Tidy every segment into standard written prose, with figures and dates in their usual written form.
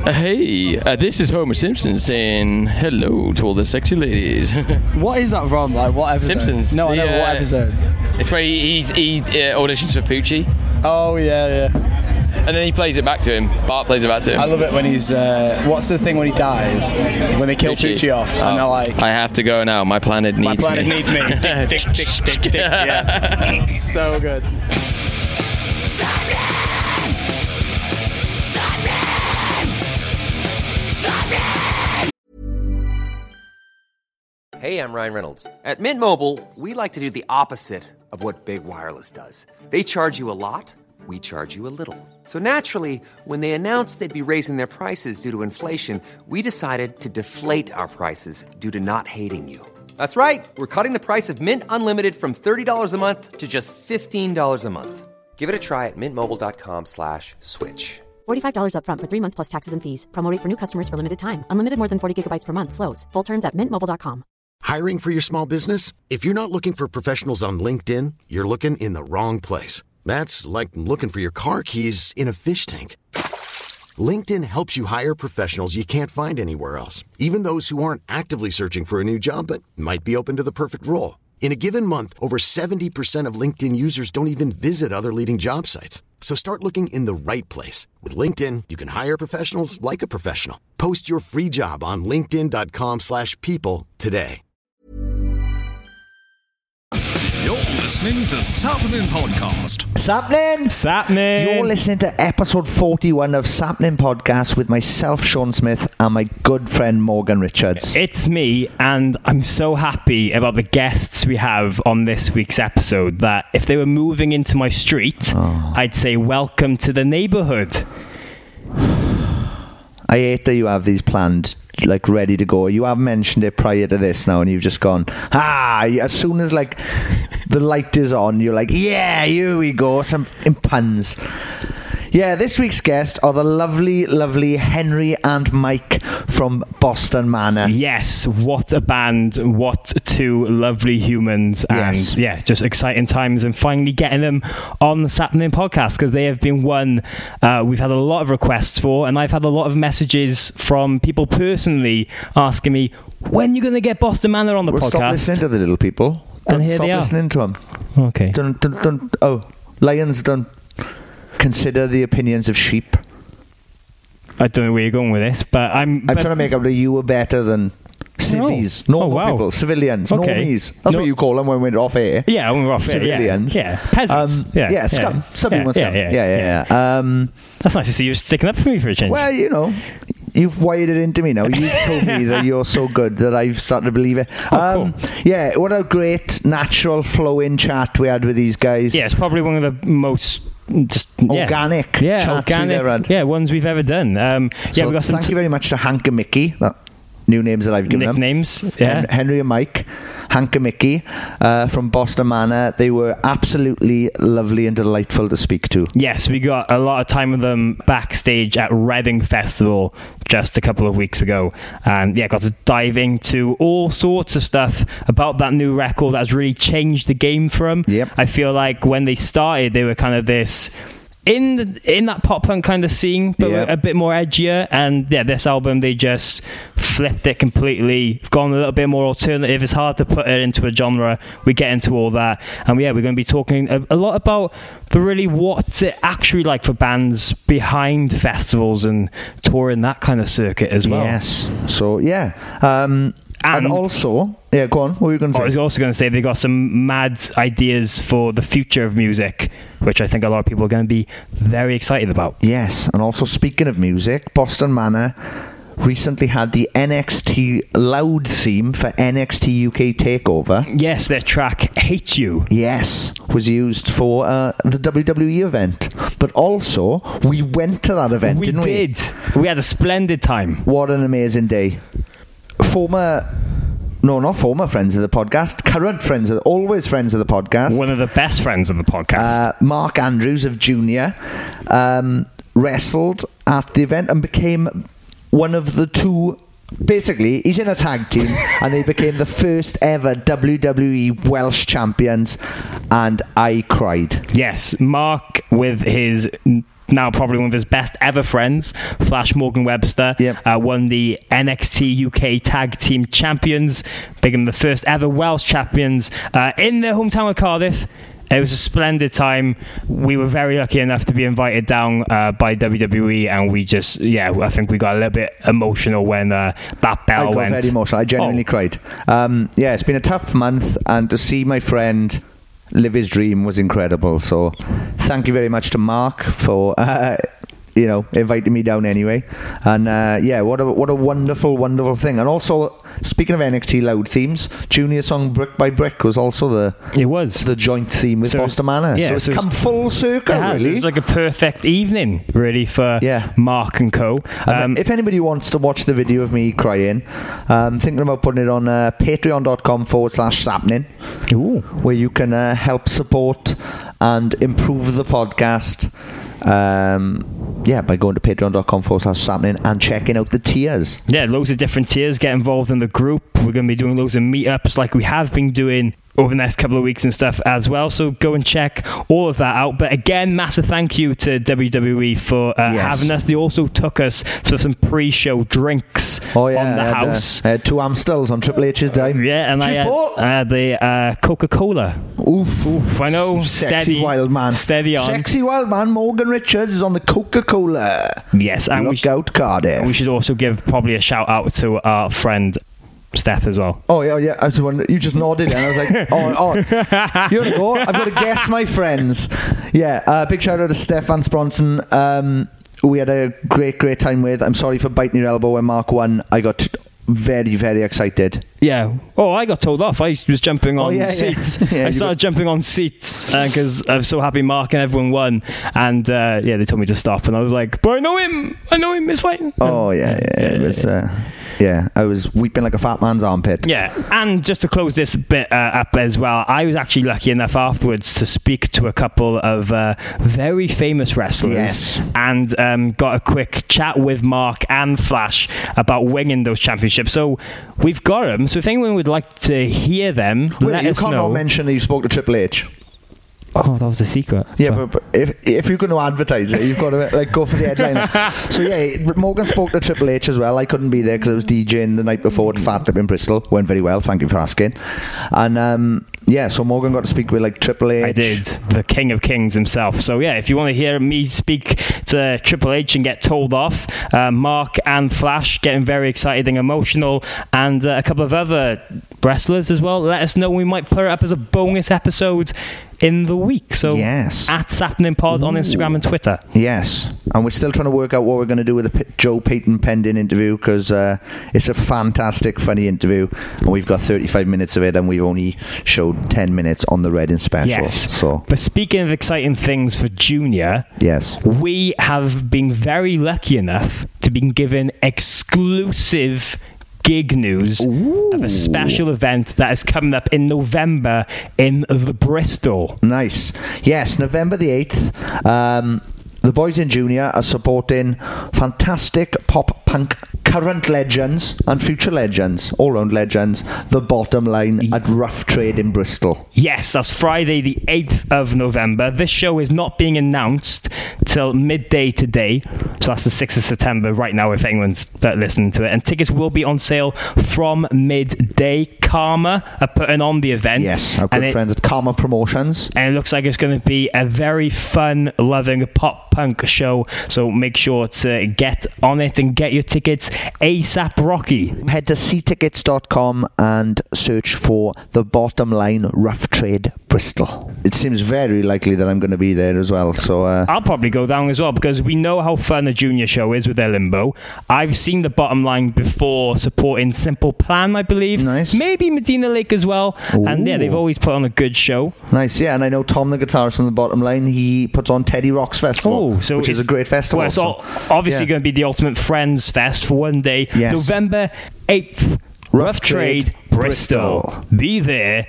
Hey, this is Homer Simpson saying hello to all the sexy ladies. What is that from? Like, what episode? Simpsons. No, I know, what episode? It's where he auditions for Poochie. Oh, yeah. And then he plays it back to him. Bart plays it back to him. I love it when he's... what's the thing when he dies? When they kill Poochie off, and they're like... I have to go now. My planet needs me. My planet needs me. Dick. Yeah. So good. Hey, I'm Ryan Reynolds. At Mint Mobile, we like to do the opposite of what Big Wireless does. They charge you a lot, we charge you a little. So naturally, when they announced they'd be raising their prices due to inflation, we decided to deflate our prices due to not hating you. That's right. We're cutting the price of Mint Unlimited from $30 a month to just $15 a month. Give it a try at mintmobile.com/switch. $45 up front for 3 months plus taxes and fees. Promo rate for new customers for limited time. Unlimited more than 40 gigabytes per month. Slows full terms at mintmobile.com. Hiring for your small business? If you're not looking for professionals on LinkedIn, you're looking in the wrong place. That's like looking for your car keys in a fish tank. LinkedIn helps you hire professionals you can't find anywhere else, even those who aren't actively searching for a new job but might be open to the perfect role. In a given month, over 70% of LinkedIn users don't even visit other leading job sites. So start looking in the right place. With LinkedIn, you can hire professionals like a professional. Post your free job on linkedin.com/people today. You're listening to Sapnin Podcast. Sapnin! You're listening to episode 41 of Sapnin Podcast with myself, Sean Smith, and my good friend Morgan Richards. It's me, and I'm so happy about the guests we have on this week's episode that if they were moving into my street, I'd say welcome to the neighbourhood. I hate that you have these planned, like, ready to go. You have mentioned it prior to this now, and you've just gone, as soon as, like, the light is on, you're like, yeah, here we go, some puns. Yeah, this week's guests are the lovely, lovely Henry and Mike from Boston Manor. Yes, what a band, what two lovely humans, and yeah, just exciting times, and finally getting them on the Sapnin Podcast, because they have been one we've had a lot of requests for, and I've had a lot of messages from people personally asking me, when are you going to get Boston Manor on the podcast? Stop listening to the little people. And here they are. Stop listening to them. Okay. Lions don't consider the opinions of sheep. I don't know where you're going with this, but I'm trying to make up that you were better than civvies, normal people, civilians, normies. That's what you call them when we're off air. Yeah, when we're off civilians. Yeah, peasants. Scum. Some people scum. Yeah. That's nice to see you sticking up for me for a change. Well, you know, you've wired it into me now. You've told me that you're so good that I've started to believe it. Cool. Yeah, what a great natural flowing chat we had with these guys. Yeah, it's probably one of the most organic chats we've ever had. Ones we've ever done. So we got thank you very much to Hank and Mickey. New names that I've given nicknames, them. Henry and Mike, Hank and Mickey from Boston Manor. They were absolutely lovely and delightful to speak to. Yes, we got a lot of time with them backstage at Reading Festival just a couple of weeks ago, and got to dive into all sorts of stuff about that new record that's really changed the game for them. Yep. I feel like when they started, they were kind of this in that pop punk kind of scene, but a bit more edgier, and this album they just flipped it completely, gone a little bit more alternative. It's hard to put it into a genre. We get into all that, and we're going to be talking a lot about what's it actually like for bands behind festivals and touring that kind of circuit as well. Yes. So and also, go on. What were you going to say? I was also going to say they got some mad ideas for the future of music, which I think a lot of people are going to be very excited about. Yes, and also speaking of music, Boston Manor recently had the NXT Loud theme for NXT UK TakeOver. Yes, their track Hate You. Yes, was used for the WWE event. But also, we went to that event, didn't we? We did. We had a splendid time. What an amazing day. Not former friends of the podcast, current friends, always friends of the podcast. One of the best friends of the podcast. Mark Andrews of Junior wrestled at the event and became one of the two. Basically, he's in a tag team, and they became the first ever WWE Welsh champions, and I cried. Yes, Mark with his now probably one of his best ever friends, Flash Morgan Webster, won the NXT UK Tag Team Champions, became the first ever Welsh champions in their hometown of Cardiff. It was a splendid time. We were very lucky enough to be invited down by WWE, and we just, I think we got a little bit emotional when that bell went. I got very emotional. I genuinely cried. It's been a tough month, and to see my friend live his dream was incredible. So thank you very much to Mark for inviting me down anyway. And what a wonderful thing. And also, speaking of NXT Loud themes, Junior's song Brick by Brick was also the joint theme with Boston Manor. So it's come full circle, really. It was like a perfect evening, really, for Mark and co. If anybody wants to watch the video of me crying, thinking about putting it on patreon.com/sappening, where you can help support and improve the podcast by going to patreon.com/sappening and checking out the tiers. Loads of different tiers. Get involved in the group. We're going to be doing loads of meetups like we have been doing over the next couple of weeks and stuff as well, so go and check all of that out. But again, massive thank you to WWE for having us. They also took us for some pre-show drinks on the house. I had 2 Amstels on Triple H's day. And I had the Coca-Cola. Oof. I know. Sexy wild man. Steady on. Sexy wild man Morgan Richards is on the Coca-Cola. Yes. And Look out, Cardiff. We should also give probably a shout out to our friend Steph as well. Oh yeah. I was wondering, you just nodded and I was like, you're gonna go. I've got to guess my friends. Big shout out to Steph Van Spronson. We had a great time with. I'm sorry for biting your elbow when Mark won. I got very, very excited. I got told off. I was jumping on seats. I started jumping on seats because I was so happy Mark and everyone won. And they told me to stop, and I was like, but I know him, it's fine. It was I was weeping like a fat man's armpit. And just to close this bit up as well, I was actually lucky enough afterwards to speak to a couple of very famous wrestlers and got a quick chat with Mark and Flash about winning those championships. So we've got them. So if anyone would like to hear them, let us know. You can't mention that you spoke to Triple H. Oh, that was a secret. But if you're going to advertise it, you've got to go for the headliner. So Morgan spoke to Triple H as well. I couldn't be there because I was DJing the night before at Fat Lip in Bristol. Went very well, thank you for asking. And so Morgan got to speak with Triple H. I did, the King of Kings himself. So if you want to hear me speak to Triple H and get told off, Mark and Flash getting very excited and emotional, and a couple of other wrestlers as well, let us know. We might put it up as a bonus episode in the week. So at Sappening Pod on Instagram and Twitter. Yes. And we're still trying to work out what we're going to do with the Joe Payton Pending interview, because it's a fantastic, funny interview, and we've got 35 minutes of it, and we've only showed 10 minutes on the Reading special. But speaking of exciting things for Junior, we have been very lucky enough to be given exclusive gig news of a special event that is coming up in November in the Bristol. Nice. Yes, November the 8th. The boys in Junior are supporting fantastic pop punk current legends and future legends, all-round legends, The Bottom Line at Rough Trade in Bristol. Yes, that's Friday the 8th of November. This show is not being announced till midday today, so that's the 6th of September right now if anyone's listening to it. And tickets will be on sale from midday. Karma are putting on the event. Yes, our good friends at Karma Promotions. And it looks like it's going to be a very fun, loving pop punk show, so make sure to get on it and get your tickets ASAP Rocky. Head to ctickets.com and search for The Bottom Line Rough Trade Bristol. It seems very likely that I'm going to be there as well, so I'll probably go down as well, because we know how fun a Junior show is with their Limbo. I've seen The Bottom Line before supporting Simple Plan, I believe. Nice. Maybe Medina Lake as well. Ooh. And they've always put on a good show. Nice. And I know Tom, the guitarist from The Bottom Line, he puts on Teddy Rocks Festival, which is a great festival. Well, it's obviously going to be the Ultimate Friends Fest for one day. Yes. November 8th, Rough Trade, Bristol. Be there.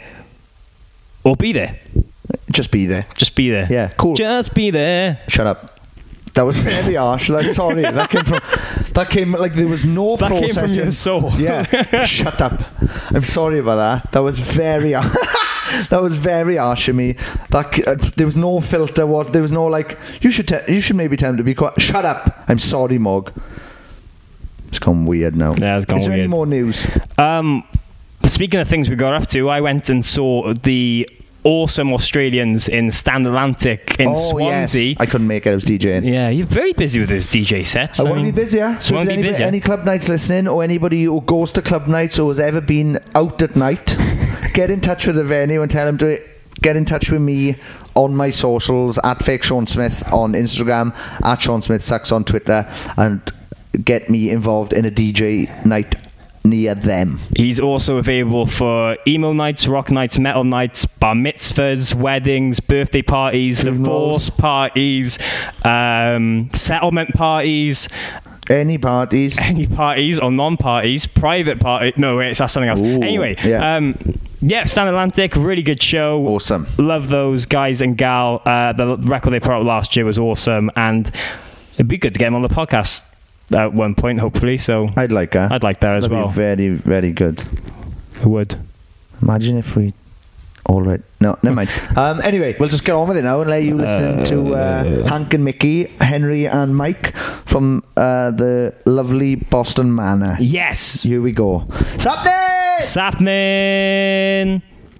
Or be there. Just be there. Just be there. Yeah, cool. Just be there. Shut up. That was very harsh. Sorry. That came like there was no processing. That came from your soul. Yeah. Shut up. I'm sorry about that. That was very That was very harsh of me. There was no filter. There was no like. You should maybe tell him to be quiet. Shut up. I'm sorry, Mog. It's gone weird now. Yeah, it's gone weird. Is there any more news? Speaking of things we got up to, I went and saw the awesome Australians in Stand Atlantic in Swansea. Yes. I couldn't make it. I was DJing. Yeah, you're very busy with those DJ sets. I want to be busier. So if any club nights listening, or anybody who goes to club nights or has ever been out at night, get in touch with the venue and tell them to get in touch with me on my socials at Fake Sean Smith on Instagram, at Sean Smith Sucks on Twitter, and get me involved in a DJ night near them. He's also available for emo nights, rock nights, metal nights, bar mitzvahs, weddings, birthday parties, divorce parties, settlement parties. Any parties or non-parties, private party. No, wait, that's something else. Ooh, anyway, yeah. Stand Atlantic, really good show. Awesome. Love those guys and gal. The record they put out last year was awesome, and it'd be good to get them on the podcast at one point, hopefully. So I'd like that. I'd like that as That'd well. Be very, very good. I would. Imagine if we. All right. No, never mind. Anyway, we'll just get on with it now and let you listen to Hank and Mickey, Henry and Mike from the lovely Boston Manor. Yes. Here we go. Sapnin! Sapnin!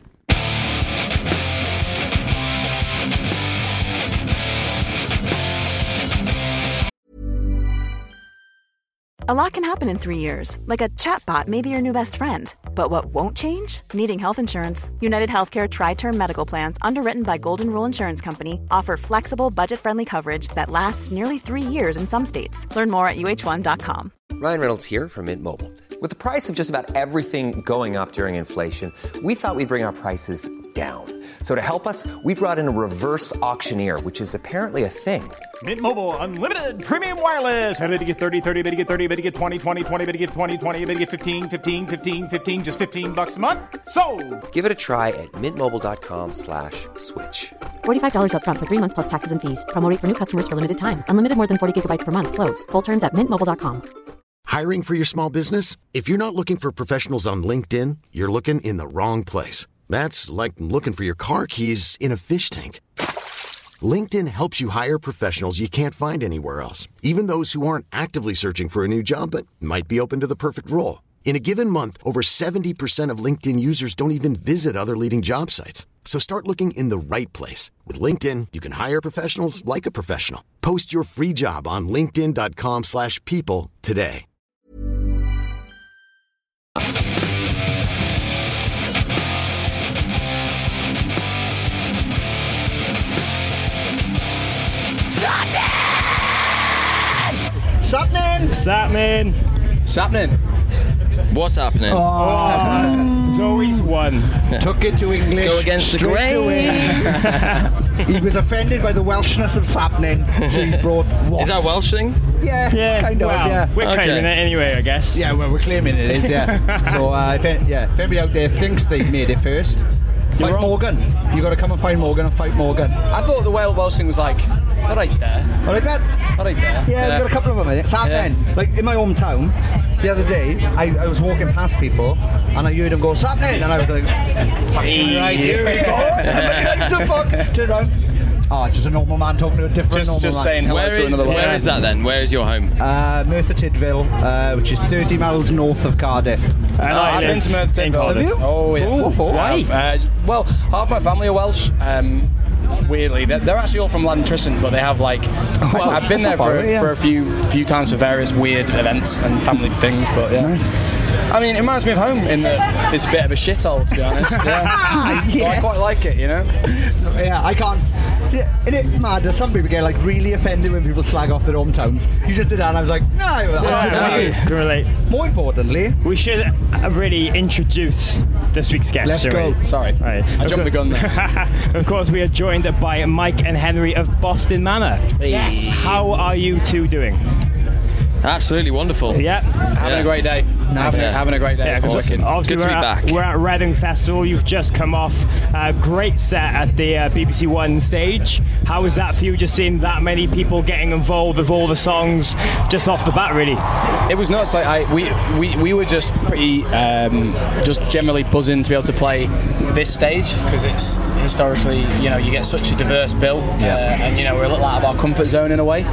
A lot can happen in 3 years, like a chatbot may be your new best friend. But what won't change? Needing health insurance. United Healthcare Tri-Term Medical Plans, underwritten by Golden Rule Insurance Company, offer flexible, budget-friendly coverage that lasts nearly 3 years in some states. Learn more at uh1.com. Ryan Reynolds here from Mint Mobile. With the price of just about everything going up during inflation, we thought we'd bring our prices down. So to help us, we brought in a reverse auctioneer, which is apparently a thing. Mint Mobile Unlimited Premium Wireless. How to get 30, 30, bit to get 30, bit to get 20, 20, 20, bit to get 20, 20, bit to get 15, 15, 15, 15, just $15 a month? Sold! Give it a try at mintmobile.com/switch. $45 up front for 3 months plus taxes and fees. Promo rate for new customers for limited time. Unlimited more than 40 gigabytes per month. Slows full terms at mintmobile.com. Hiring for your small business? If you're not looking for professionals on LinkedIn, you're looking in the wrong place. That's like looking for your car keys in a fish tank. LinkedIn helps you hire professionals you can't find anywhere else, even those who aren't actively searching for a new job but might be open to the perfect role. In a given month, over 70% of LinkedIn users don't even visit other leading job sites. So start looking in the right place. With LinkedIn, you can hire professionals like a professional. Post your free job on linkedin.com/people today. Sapnin! What's happening? There's always one. Took it to English. Go against the grain. He was offended by the Welshness of sapnin, so he's brought what? Is that Welsh thing? Yeah, kind of, well, yeah. We're claiming it anyway, I guess. Yeah, well, we're claiming it is, yeah. So, if anybody out there thinks they made it first, fight Morgan. You got to come and find Morgan and fight Morgan. I thought the Welsh thing was like, right there. Alright, that? Right there. Yeah, we've got a couple of them in it. Sapnin. Like, in my hometown, the other day, I was walking past people, and I heard them go, Sapnin! And I was like, fucking right, here we go. Somebody likes the fuck. Turn around. Oh, it's just a normal man talking to a different normal man. Just saying hello to another one. Where is that then? Where is your home? Merthyr Tydfil, which is 30 miles north of Cardiff. I've been to Merthyr Tydfil. Have you? Oh, yes. What for? Why? Well, half my family are Welsh. Weirdly, they're actually all from Llantristen, but they have like. I've been there for a few times for various weird events and family things, but yeah. Nice. I mean, it reminds me of home in that it's a bit of a shithole, to be honest. Yeah. Yes. So I quite like it, you know. Yeah, I can't. Yeah, isn't it mad? Some people get like really offended when people slag off their hometowns. You just did that, and I was like, no. I can relate. More importantly, we should really introduce this week's guest. Let's go. Sorry, right. I jumped the gun there. Of course, we are joined by Mike and Henry of Boston Manor. Yes. How are you two doing? Absolutely wonderful. Yeah. Having a great day. having a great day. Yeah, obviously we're at Reading Festival. You've just come off a great set at the BBC One stage. How was that for you, just seeing that many people getting involved with all the songs just off the bat, really? It was nuts. Like we were just pretty just generally buzzing to be able to play this stage, because it's historically, you get such a diverse bill, and we're a little out of our comfort zone in a way,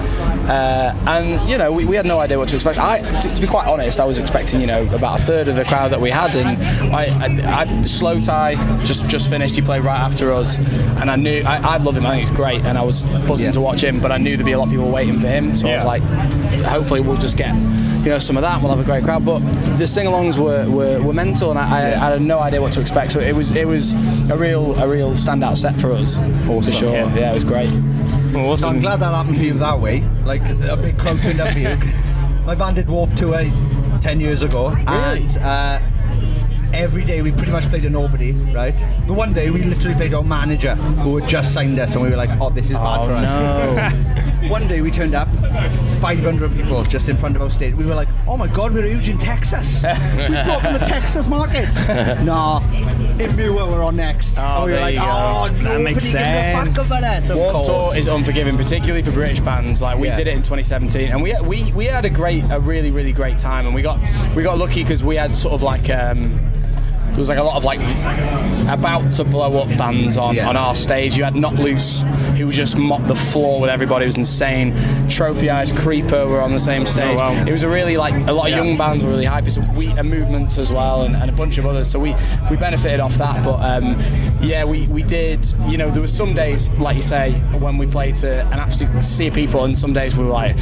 and we had no idea what to expect. To be quite honest, I was expecting about a third of the crowd that we had, and I Slow Tie just finished. He played right after us, and I knew I love him. I think he's great, and I was buzzing to watch him, but I knew there'd be a lot of people waiting for him, so I was like, hopefully we'll just get some of that, and we'll have a great crowd. But the sing-alongs were mental, and I had no idea what to expect. So it was a real standout set for us, for sure. Yeah, it was great. Awesome. So I'm glad that happened for you that way. Like a big crowd turned up for you. My band did Warped Tour 10 years ago, and every day we pretty much played to nobody, right? But one day we literally played our manager, who had just signed us, and we were like, oh, this is bad for us. No. One day we turned up, 500 people just in front of our stage. We were like, oh my god, we're huge in Texas. We broke in the Texas market. No, in Muir we're on next. Oh, we were like, that makes sense. Warped Tour is unforgiving, particularly for British bands. Like we did it in 2017, and we had a really, really great time, and we got lucky because we had sort of like there was like a lot of like about to blow up bands on our stage. You had Not Loose, who just mopped the floor with everybody. It was insane. Trophy Eyes, Creeper were on the same stage. Oh, wow. It was a really like a lot of young bands were really hyped. So and Movements as well, and a bunch of others. So we benefited off that. But we did. There were some days, like you say, when we played to an absolute sea of people, and some days we were like,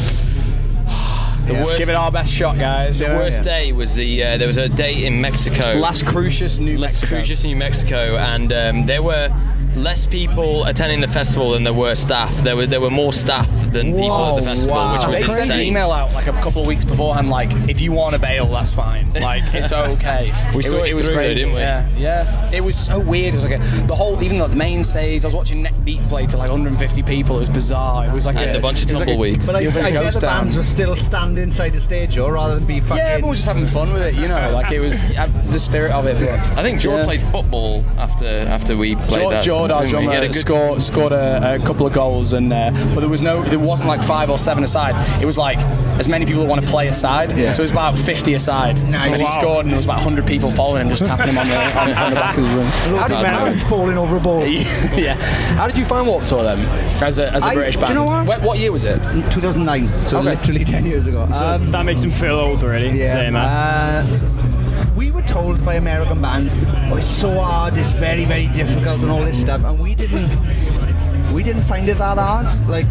let's give it our best shot, guys. The worst day was there was a date in Mexico. Las Cruces, New Mexico, and there were less people attending the festival than there were staff. There were more staff than people at the festival, which was insane. They sent an email out like a couple of weeks beforehand, like, if you want to bail, that's fine. Like, it's okay. It was great, didn't we? Yeah. It was so weird. It was like even the main stage. I was watching Neck Deep play to like 150 people. It was bizarre. It was like a bunch of tumbleweeds. But I guess the bands were still standing inside the stage, or rather than be fucking. Yeah, but we were just having fun with it. Like it was the spirit of it. But I think Jord played football after we played that. Jord, our drummer, scored a couple of goals, and but there wasn't like 5 or 7 aside. It was like as many people that want to play aside. Yeah. So it was about 50 aside. Nice. And he scored, and there was about 100 people following him, just tapping him on the back of the room. How did falling over a ball? Yeah. How did you find Warped Tour then, as a British band? Do you know what year was it? 2009. So literally 10 years ago. So that makes him feel old already. Yeah. We were told by American bands, it's so hard, it's very, very difficult, and all this stuff, and we didn't find it that hard. Like,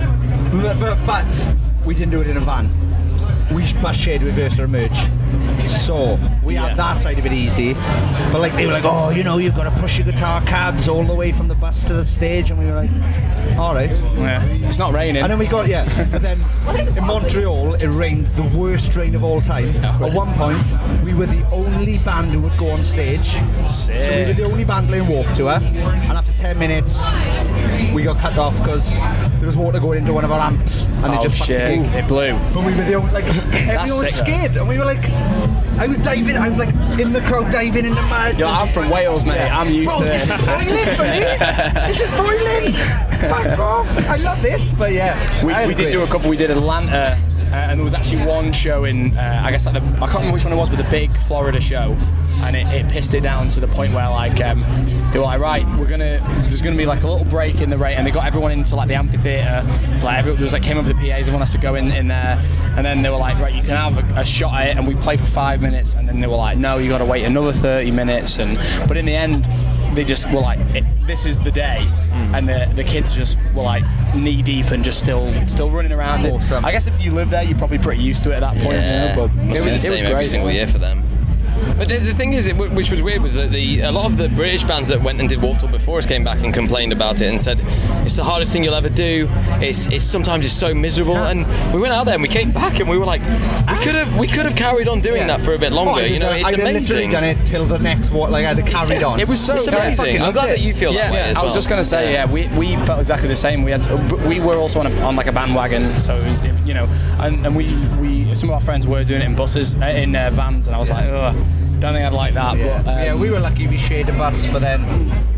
but we didn't do it in a van. We shared with Versa Merge, so we had that side of it easy. But like they were like, you've got to push your guitar cabs all the way from the bus to the stage, and we were like, all right. Yeah, it's not raining. And then we got but then in Montreal it rained the worst rain of all time. At one point we were the only band who would go on stage. Sick. So we were the only band playing Warped Tour, and after 10 minutes we got cut off because there was water going into one of our amps, and it blew. But we were the only everyone was scared, and we were like, I was like in the crowd diving in the mud. I'm from Wales, mate. I'm used to this. This is boiling for me. This is boiling. Back off. I love this, but we did do a couple. We did Atlanta, and there was actually one show in I guess I can't remember which one it was, but the big Florida show, and it pissed it down to the point where like they were like, right, there's gonna be like a little break in the rain, and they got everyone into like the amphitheater. It was like came over the PAs, everyone has to go in there, and then they were like, right, you can have a shot at it, and we played for 5 minutes, and then they were like, no, you got to wait another 30 minutes, but in the end they just were like, this is the day, and the kids just were like knee deep and just still running around. Awesome. I guess if you live there, you're probably pretty used to it at that point. Yeah. But it was the same every single year for them. But the thing is, which was weird, was that a lot of the British bands that went and did Warped Tour before us came back and complained about it and said it's the hardest thing you'll ever do. It's sometimes it's so miserable. And we went out there and we came back and we were like, we could have carried on doing that for a bit longer. It's amazing. I'd literally done it till the next I'd have carried on. It was so it's amazing. I'm glad that you feel that way as well. I was just going to say, we felt exactly the same. We were also on like a bandwagon, so it was, and we some of our friends were doing it in buses, in vans, and I was like, ugh. Don't think I'd like that, but we were lucky we shared a bus, but then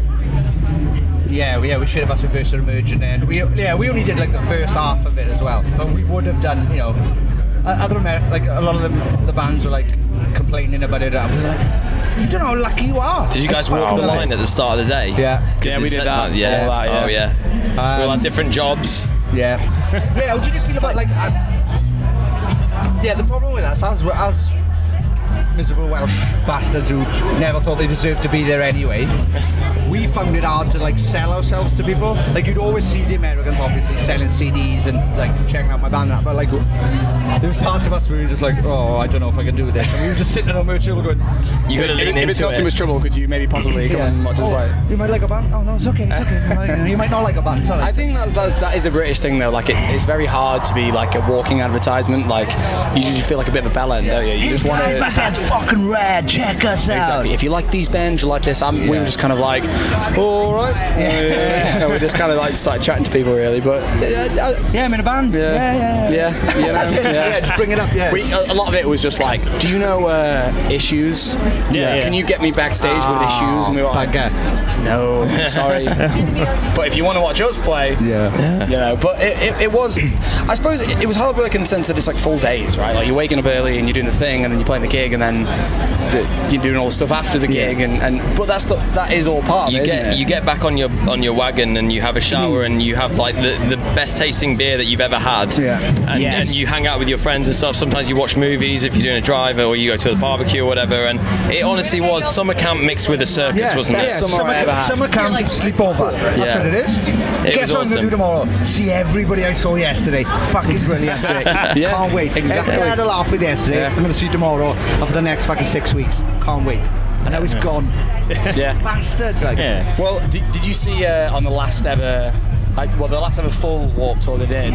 we shared a bus with Versa Emerge, and then we only did like the first half of it as well, but we would have done, other like a lot of the bands were like complaining about it, and we were like, you don't know how lucky you are. Did you guys walk the line at the start of the day? Yeah, we did that. Oh yeah. We all had different jobs. Yeah. How did you feel about like? The problem with us as miserable Welsh bastards who never thought they deserved to be there anyway, we found it hard to like sell ourselves to people. Like you'd always see the Americans obviously selling CDs and like checking out my band and that, but like there was parts of us where we were just like, oh, I don't know if I can do this, and we were just sitting on our merch table going, you gotta lean into it. If it's got too much trouble, could you maybe possibly come and watch us play? You might like a band? Oh no, it's okay. You might not like a band. Sorry. I think that is a British thing though. Like it's very hard to be like a walking advertisement. Like you just feel like a bit of a bellend, don't you? You just want to. My band's fucking rad. Check us out. Exactly. If you like these bands, you like this. We were just kind of like, all right. We just kind of like started chatting to people really, but I'm in a band. Yeah. Just bring it up. Yeah. A lot of it was just like, do you know Issues? Yeah. Can you get me backstage with Issues? And we were like, no, sorry. But if you want to watch us play, But it was, I suppose, it was hard work in the sense that it's like full days, right? Like you're waking up early and you're doing the thing, and then you're playing the gig, and then you're doing all the stuff after the gig, but that is all part of it, isn't it? You get back on your wagon and you have a shower and you have like the best tasting beer that you've ever had, and you hang out with your friends and stuff. Sometimes you watch movies if you're doing a drive, or you go to a barbecue or whatever. And it honestly was summer camp mixed with a circus, wasn't it? Summer camp sleepover. That's what it is. Guess what I'm going to do tomorrow? See everybody I saw yesterday. Fucking brilliant. Can't wait. Exactly. I had a laugh with yesterday. I'm going to see you tomorrow for the next fucking 6 weeks. Can't wait. And now it's gone. Bastard. Like. Yeah. Well, did you see on the last ever full Warped Tour they did?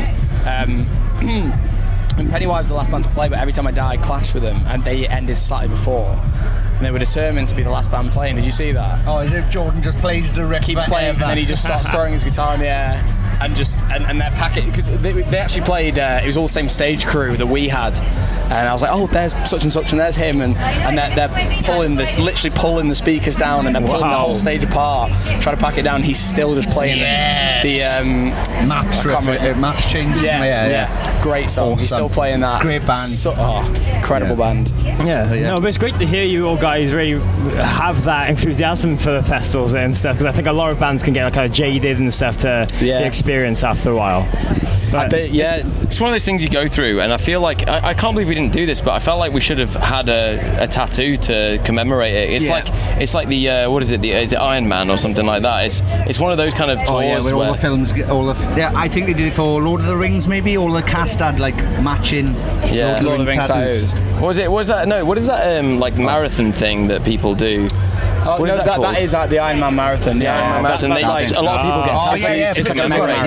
And Pennywise was the last band to play, but Every Time I Die clashed with them, and they ended slightly before. And they were determined to be the last band playing. Did you see that? Oh, as if Jordan just plays the riff. Keeps playing, and then he just starts throwing his guitar in the air. And their packet, because they actually played, it was all the same stage crew that we had, and I was like, oh, there's such and such, and there's him, and they're literally pulling the speakers down, and they're pulling the whole stage apart, trying to pack it down. He's still just playing the Maps change. Yeah. Great song. Awesome. He's still playing that. Great band. Incredible band. No, but it's great to hear you all guys really have that enthusiasm for the festivals and stuff, because I think a lot of bands can get like kind of jaded and stuff to the experience after a while. It's one of those things you go through, and I feel like I can't believe we didn't do this, but I felt like we should have had a tattoo to commemorate it. It's like the what is it? Is it Iron Man or something like that? It's one of those kind of tours where all the films, I think they did it for Lord of the Rings. Maybe all the cast had like matching Lord of the Rings tattoos. What is that like marathon thing that people do? Oh, no, that is the Iron Man marathon. The Iron Man marathon. A lot of people get tattoos just to commemorate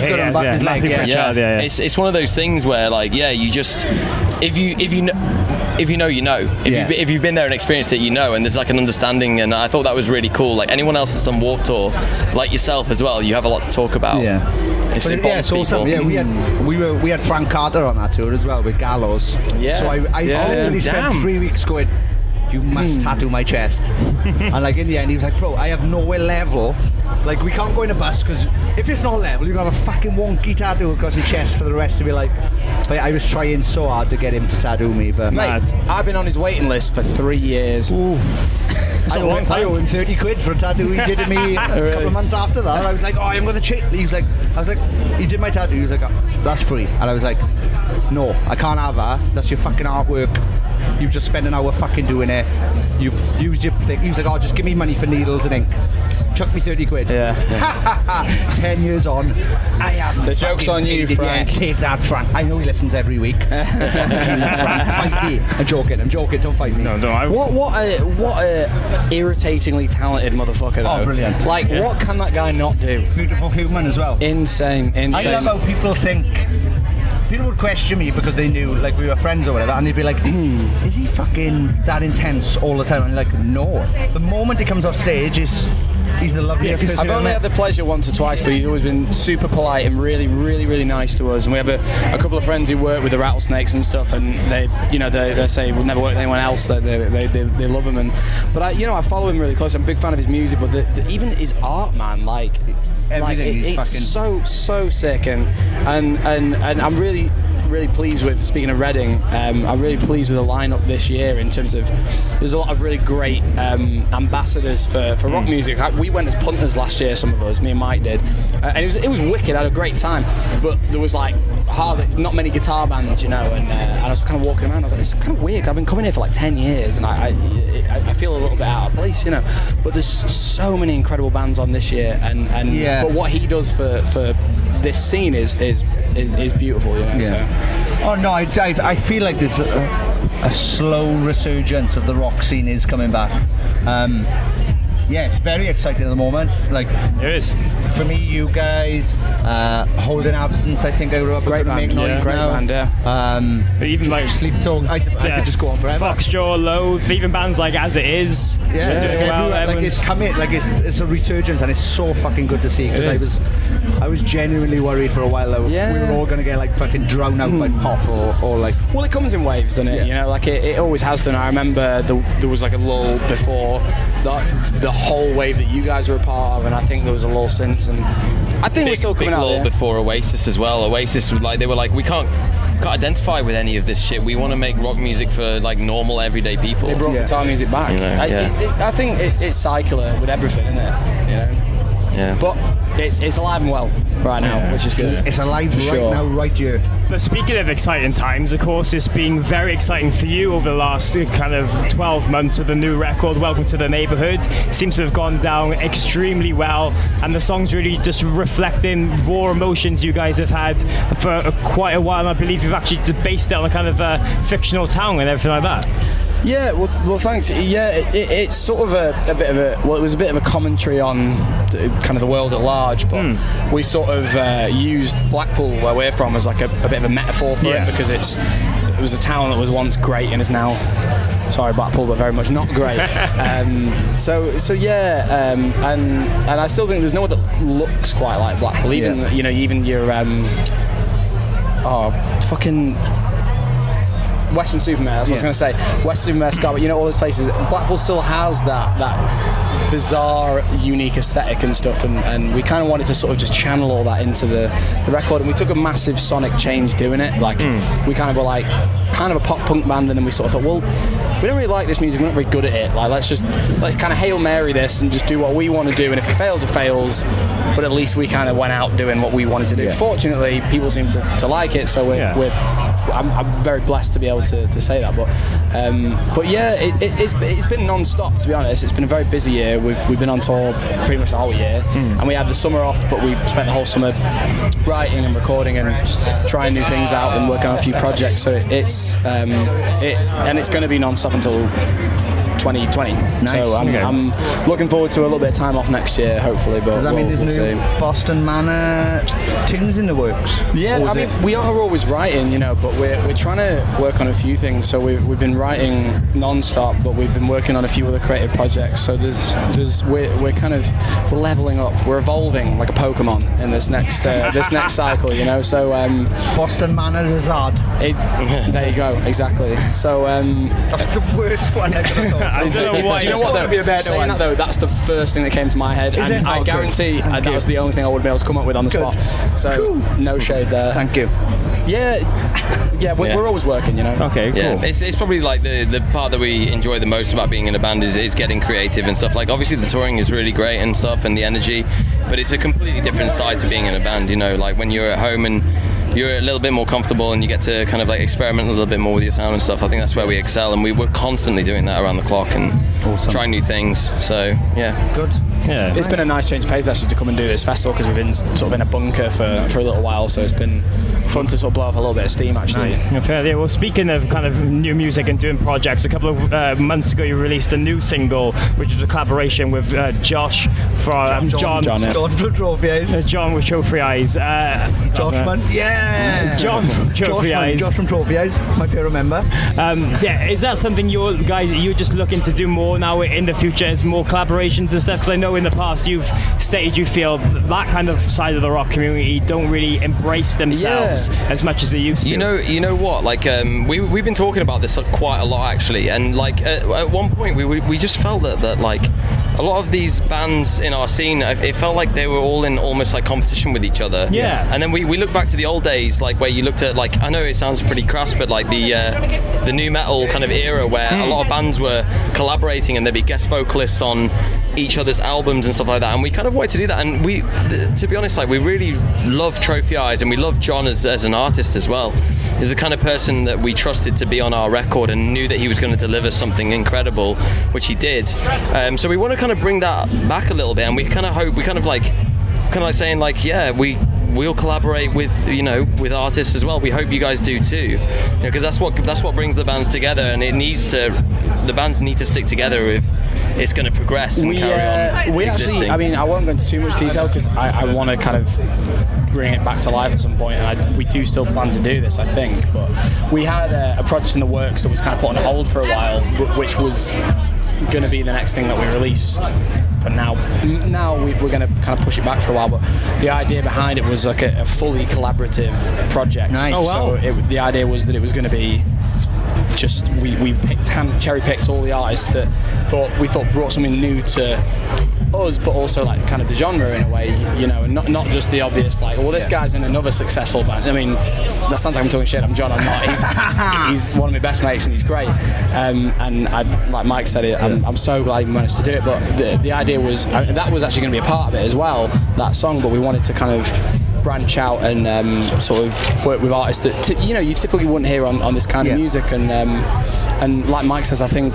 that. It's one of those things where, like, you just if you know, you know. If you've been there and experienced it, you know. And there's like an understanding, and I thought that was really cool. Like anyone else that's done Warped Tour, like yourself as well, you have a lot to talk about. It's awesome. We had Frank Carter on that tour as well with Gallows. So I literally spent 3 weeks going, you must tattoo my chest. And like in the end he was like, bro, I have nowhere level, like we can't go in a bus, because if it's not level you're gonna have a fucking wonky tattoo across your chest for the rest of your life. But I was trying so hard to get him to tattoo me, but mate, I've been on his waiting list for 3 years. I owe him 30 quid for a tattoo he did to me a couple of months after that. I was like, oh, I'm gonna cheat. I was like, he did my tattoo. He was like, oh, that's free. And I was like, no, I can't have that. That's your fucking artwork. You've just spent an hour fucking doing it. You've used your thing. He was like, oh, just give me money for needles and ink. Chuck me 30 quid. Yeah. 10 years on, I haven't. The joke's on you, Frank. Take that, Frank. I know he listens every week. Fuck you, Frank. Fight me. I'm joking. Don't fight me. No, don't. What a irritatingly talented motherfucker, though. Oh, brilliant. Like, what can that guy not do? Beautiful human as well. Insane. I love how people think. People would question me because they knew, like, we were friends or whatever, and they'd be like, is he fucking that intense all the time? And like, no. The moment he comes off stage, he's the loveliest person. I've only had the pleasure once or twice, but he's always been super polite and really, really, really nice to us. And we have a couple of friends who work with the Rattlesnakes and stuff, and they say we'll never work with anyone else. They love him, but I follow him really close. I'm a big fan of his music, but even his art, man, like everything. It's so sick, and I'm really pleased with, speaking of Reading, I'm really pleased with the lineup this year in terms of there's a lot of really great ambassadors for rock music. We went as punters last year, some of us, me and Mike did, and it was wicked. I had a great time, but there was like not many guitar bands, and I was kind of walking around, I was like, it's kind of weird. I've been coming here for like 10 years and I feel a little bit out of place, but there's so many incredible bands on this year, and but what he does for this scene is beautiful, So. Oh no, I feel like there's a slow resurgence of the rock scene is coming back. Yeah, it's very exciting at the moment. Like, it is. For me, you guys, Holding Absence, I think I grew up great band, Make Noise great now. band, but even like Sleep Talk, I could just go on forever. Foxjaw, Loathe, even bands like As It Is. It's a resurgence, and it's so fucking good to see, because I was genuinely worried for a while that we were all going to get like fucking drowned out by pop or like. Well, it comes in waves, doesn't it? Like it always has done. I remember there was like a lull before the whole wave that you guys were a part of, and I think there was a lull since, and I think we're still coming out there. Before Oasis as well. Oasis was like, they were like, we can't identify with any of this shit. We want to make rock music for like normal everyday people. They brought guitar music back. I think it's circular with everything, isn't it? Yeah. But it's alive and well right now, which is good. It's alive now, right here. But speaking of exciting times, of course, it's been very exciting for you over the last kind of 12 months with the new record, Welcome to the Neighborhood. It seems to have gone down extremely well, and the song's really just reflecting raw emotions you guys have had for quite a while. And I believe you've actually based it on a kind of a fictional town and everything like that. Yeah, well, thanks. Yeah, it's sort of a bit of it was a bit of a commentary on kind of the world at large, but we sort of used Blackpool, where we're from, as like a bit of a metaphor for it, because it was a town that was once great and is now, sorry Blackpool, but very much not great. And I still think there's no one that looks quite like Blackpool. Even your fucking Western Supermare, that's what I was going to say. Western Supermare, Scarborough, all those places. Blackpool still has that bizarre, unique aesthetic and stuff, and we kind of wanted to sort of just channel all that into the record, and we took a massive sonic change doing it. Like, we kind of were like, kind of a pop punk band, and then we sort of thought, well, we don't really like this music, we're not very good at it. Like, let's kind of Hail Mary this and just do what we want to do, and if it fails, it fails, but at least we kind of went out doing what we wanted to do. Fortunately, people seem to like it, so I'm very blessed to be able to say that, but yeah, it's been non-stop, to be honest. It's been a very busy year. We've been on tour pretty much the whole year, and we had the summer off, but we spent the whole summer writing and recording and trying new things out and working on a few projects, so it's going to be non-stop until 2020. Nice. So I'm looking forward to a little bit of time off next year, hopefully. But does that mean there's new Boston Manor tunes in the works? Yeah, I mean, we are always writing, but we're trying to work on a few things. So we've been writing non-stop, but we've been working on a few other creative projects. So we're leveling up, we're evolving like a Pokemon in this next cycle, So Boston Manor Resort. There you go, exactly. So that's the worst one I could have thought. Do you know what though? Saying that though, that's the first thing that came to my head, and I guarantee that was the only thing I would be able to come up with on the spot. So no shade there. Thank you. Yeah, we're always working, Okay, cool. Yeah, it's probably like the part that we enjoy the most about being in a band is getting creative and stuff. Like, obviously the touring is really great and stuff, and the energy, but it's a completely different side to being in a band. Like when you're at home and you're a little bit more comfortable and you get to kind of like experiment a little bit more with your sound and stuff. I think that's where we excel, and we're constantly doing that around the clock and trying new things. So yeah, good. Yeah, it's been a nice change of pace actually to come and do this festival, because we've been sort of in a bunker for a little while, so it's been fun to sort of blow off a little bit of steam actually. Nice. Yeah, well, speaking of kind of new music and doing projects, a couple of months ago you released a new single, which is a collaboration with Josh from John from Trophy Eyes. John with Trophy Eyes. Josh, man. Yeah. John Trophy Eyes. Josh from Trophy Eyes, my favourite member. Yeah, is that something you're just looking to do more now in the future, as more collaborations and stuff? Because I know in the past you've stated you feel that kind of side of the rock community don't really embrace themselves as much as they used to. You know what? Like we've been talking about this quite a lot actually, and like at one point we just felt that like a lot of these bands in our scene, it felt like they were all in almost like competition with each other. Yeah. And then we look back to the old days, like where you looked at, like, I know it sounds pretty crass, but like the new metal kind of era where a lot of bands were collaborating and there'd be guest vocalists on each other's albums and stuff like that, and we kind of wanted to do that. And we, to be honest, like we really love Trophy Eyes, and we love John as an artist as well. He's the kind of person that we trusted to be on our record and knew that he was going to deliver something incredible, which he did. So we want to kind of bring that back a little bit, and we kind of hope, we kind of like saying like, yeah, we'll collaborate with artists as well. We hope you guys do too, because that's what brings the bands together, and the bands need to stick together if it's going to progress and carry on. We actually, I mean, I won't go into too much detail because I want to kind of bring it back to life at some point, and we do still plan to do this, I think. But we had a project in the works that was kind of put on hold for a while, which was going to be the next thing that we released. But now we're going to kind of push it back for a while. But the idea behind it was like a fully collaborative project. Nice. Oh, wow. So the idea was that it was going to be just we cherry-picked all the artists that we thought brought something new to us, but also like kind of the genre in a way, and not just the obvious like, well, this guy's in another successful band. I mean, that sounds like I'm talking shit. I'm John. I'm not. He's one of my best mates, and he's great. And like Mike said, I'm so glad we managed to do it. But the idea was that was actually going to be a part of it as well, that song. But we wanted to kind of branch out and sort of work with artists that you typically wouldn't hear on this kind of music. And like Mike says, I think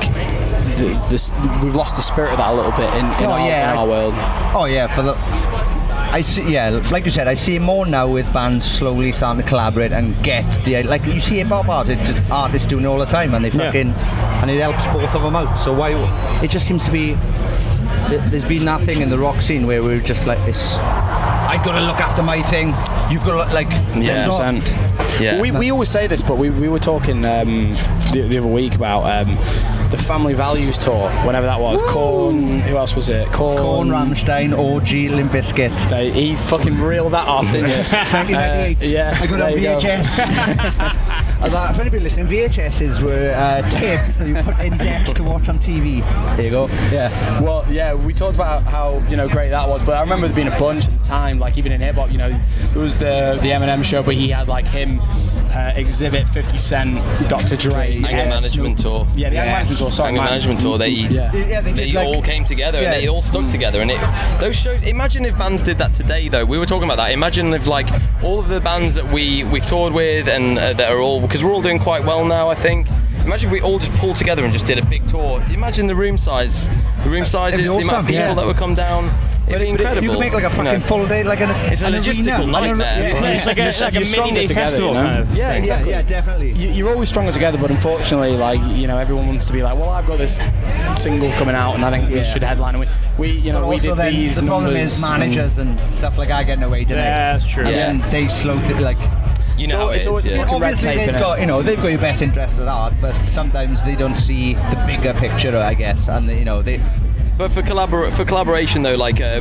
we've lost the spirit of that a little bit in our world. Oh yeah, I see. Yeah, like you said, I see more now with bands slowly starting to collaborate and get like you see hip-hop artists doing it all the time, and they fucking and it helps both of them out. So why it just seems to be there's been that thing in the rock scene where we're just like this. I've got to look after my thing. You've got to like. Yeah. We always say this, but we were talking the other week about the Family Values tour, whenever that was. Korn. Who else was it? Korn, Rammstein, OG, Limp Bizkit. He fucking reeled that off, didn't you? 1998. Yeah. I got on VHS. If anybody listening, VHSs were tapes that you put index to watch on TV. There you go. Yeah. Well, yeah, we talked about how great that was, but I remember there being a bunch at the time, like even in hip hop. There was the Eminem show, but he had like him, Exhibit, 50 Cent, Dr. Dre, Anger Management Tour. Yeah, the Anger Management Tour. Sorry, Anger Management Tour. They all came together and they all stuck together. And those shows. Imagine if bands did that today, though. We were talking about that. Imagine if like all of the bands that we've toured with and that are all, because we're all doing quite well now, I think. Imagine if we all just pulled together and just did a big tour. Imagine the room sizes, the amount of people that would come down. It'd be incredible. You could make like a fucking full day, like it's a logistical nightmare. It's like a mini day festival. Yeah, exactly. Yeah, definitely. You're always stronger together, but unfortunately, like everyone wants to be like, well, I've got this single coming out, and I think we should headline it. We did these. The problem is managers and stuff like that getting away, don't they? Yeah, that's true. And then they slow it like. It's always the fucking red obviously tape, they've got your best interests at heart, but sometimes they don't see the bigger picture, I guess, and they. But for collaboration though,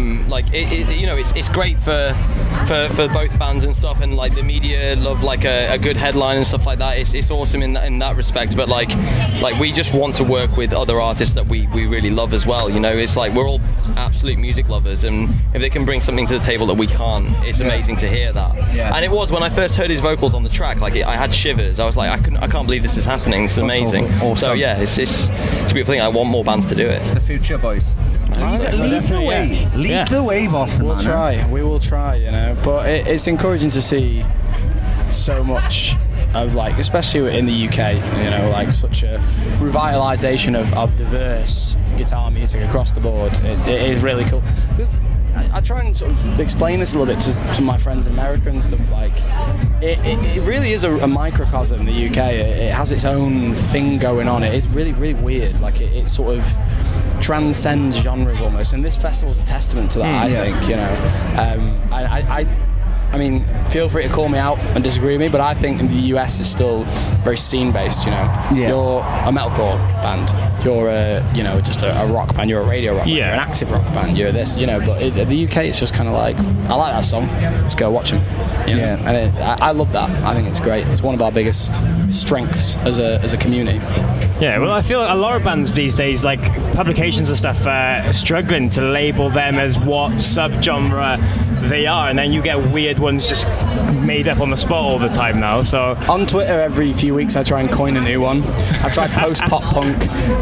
it's great for both bands and stuff, and like the media love like a good headline and stuff like that. It's awesome in that respect. But like we just want to work with other artists that we really love as well. It's like we're all absolute music lovers, and if they can bring something to the table that we can't, it's amazing to hear that. Yeah. And it was when I first heard his vocals on the track, like I had shivers. I was like, I can't believe this is happening. It's amazing. Awesome. So yeah, it's a beautiful thing. I want more bands to do it. It's the future, boys. Lead the way. Lead the way, Boston. We will try, but it's encouraging to see so much of like, especially in the UK, you know, like such a revitalisation of diverse guitar music across the board. It is really cool. I try and sort of explain this a little bit to my friends in America and stuff. Like, it really is a microcosm. The UK, it has its own thing going on. It is really, really weird. Like, it sort of transcends genres almost. And this festival's a testament to that. I think, you know. I mean, feel free to call me out and disagree with me, but I think in the US is still very scene-based, you know. Yeah. You're a metalcore band. You're just a rock band. You're a radio rock band. You're an active rock band. You're this, you know. But the UK, it's just kind of like, I like that song. Let's go watch them. You know? Yeah. And I love that. I think it's great. It's one of our biggest strengths as a community. Yeah, well, I feel like a lot of bands these days, like publications and stuff, are struggling to label them as what subgenre they are, and then you get weird ones just made up on the spot all the time now. So on Twitter, every few weeks, I try and coin a new one. I tried post-pop punk.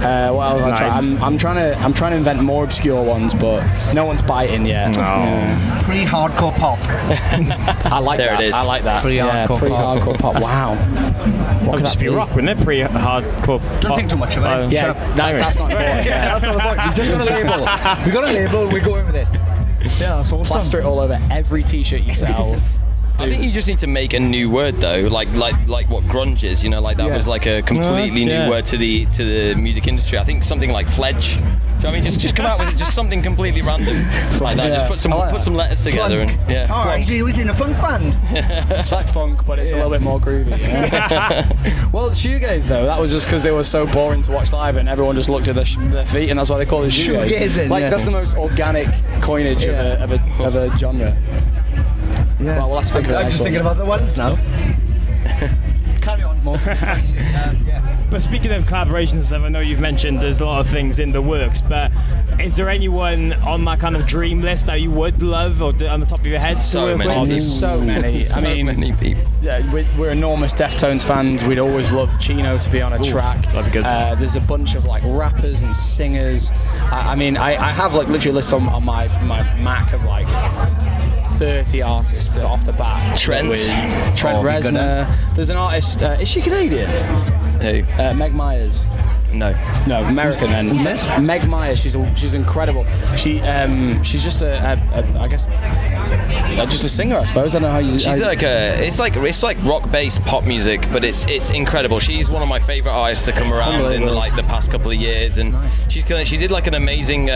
I'm trying to invent more obscure ones, but no one's biting yet. No. Yeah. Pre-hardcore pop. I like there that. It is. I like that. Pre-hardcore pop. Wow. What could that be? Rock, wouldn't it? Pre-hardcore pop. Don't think too much about it. Yeah, that's not important. Yeah, that's not the point. We've just got a label. We got a label. We're going with it. Yeah, that's awesome. Plaster it all over every T-shirt you sell. I think you just need to make a new word though, like what grunge is. You know, like that was like a completely new word to the music industry. I think something like fledge. Do you know what I mean? Just come out with just something completely random like that. Just put some letters together Flunk. and All right, he was in a funk band. It's like funk, but it's a little bit more groovy. Yeah? Well, the shoegaze though, that was just because they were so boring to watch live, and everyone just looked at their feet, and that's why they call it shoegaze. That's the most organic coinage of a genre. Yeah. Well, let's think I'm just thinking about the ones now. Carry on, more. But speaking of collaborations and stuff, I know you've mentioned there's a lot of things in the works, but is there anyone on that kind of dream list that you would love, or on the top of your head? So many. Oh, there's so many. So many people. Yeah, we're enormous Deftones fans. We'd always love Chino to be on a track. That'd be good. There's a bunch of like rappers and singers. I have like literally a list on my Mac of like 30 artists off the bat. Trent Reznor. There's an artist. Is she Canadian? Who? Meg Myers. No, American. And Meg Myers. She's incredible. She's just I guess just a singer, I suppose. I don't know how you. It's like rock-based pop music, but it's incredible. She's one of my favourite artists to come around in like the past couple of years, and she's killing. She did like an amazing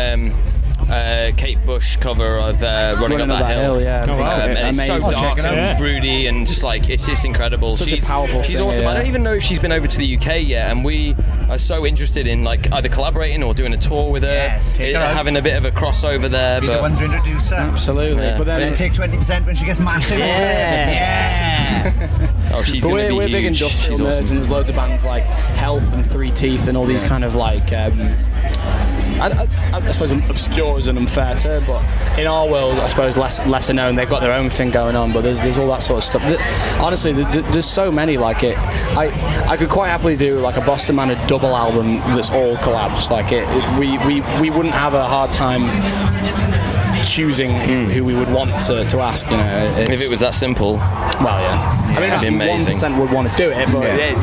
Kate Bush cover of Running Up That Hill. Yeah. And it's so dark and broody, and just like it's incredible. Such a powerful She's singer, awesome. yeah. I don't even know if she's been over to the UK yet, and we are so interested in like either collaborating or doing a tour with her, having a bit of a crossover there. Be the ones to introduce her. Absolutely. Yeah. But then take 20% when she gets massive. Yeah. Oh, she's going to be we're huge. big industrial She's nerds, awesome. and there's loads of bands like Health and Three Teeth and all these kind of like. I suppose obscure is an unfair term, but in our world, I suppose lesser known. They've got their own thing going on, but there's all that sort of stuff. Honestly, there's so many like it. I could quite happily do like a Boston Manor double album that's all collabs. Like we wouldn't have a hard time choosing who we would want to ask. You know, if it was that simple. Well, yeah. I mean, it'd be amazing. 1% would want to do it, but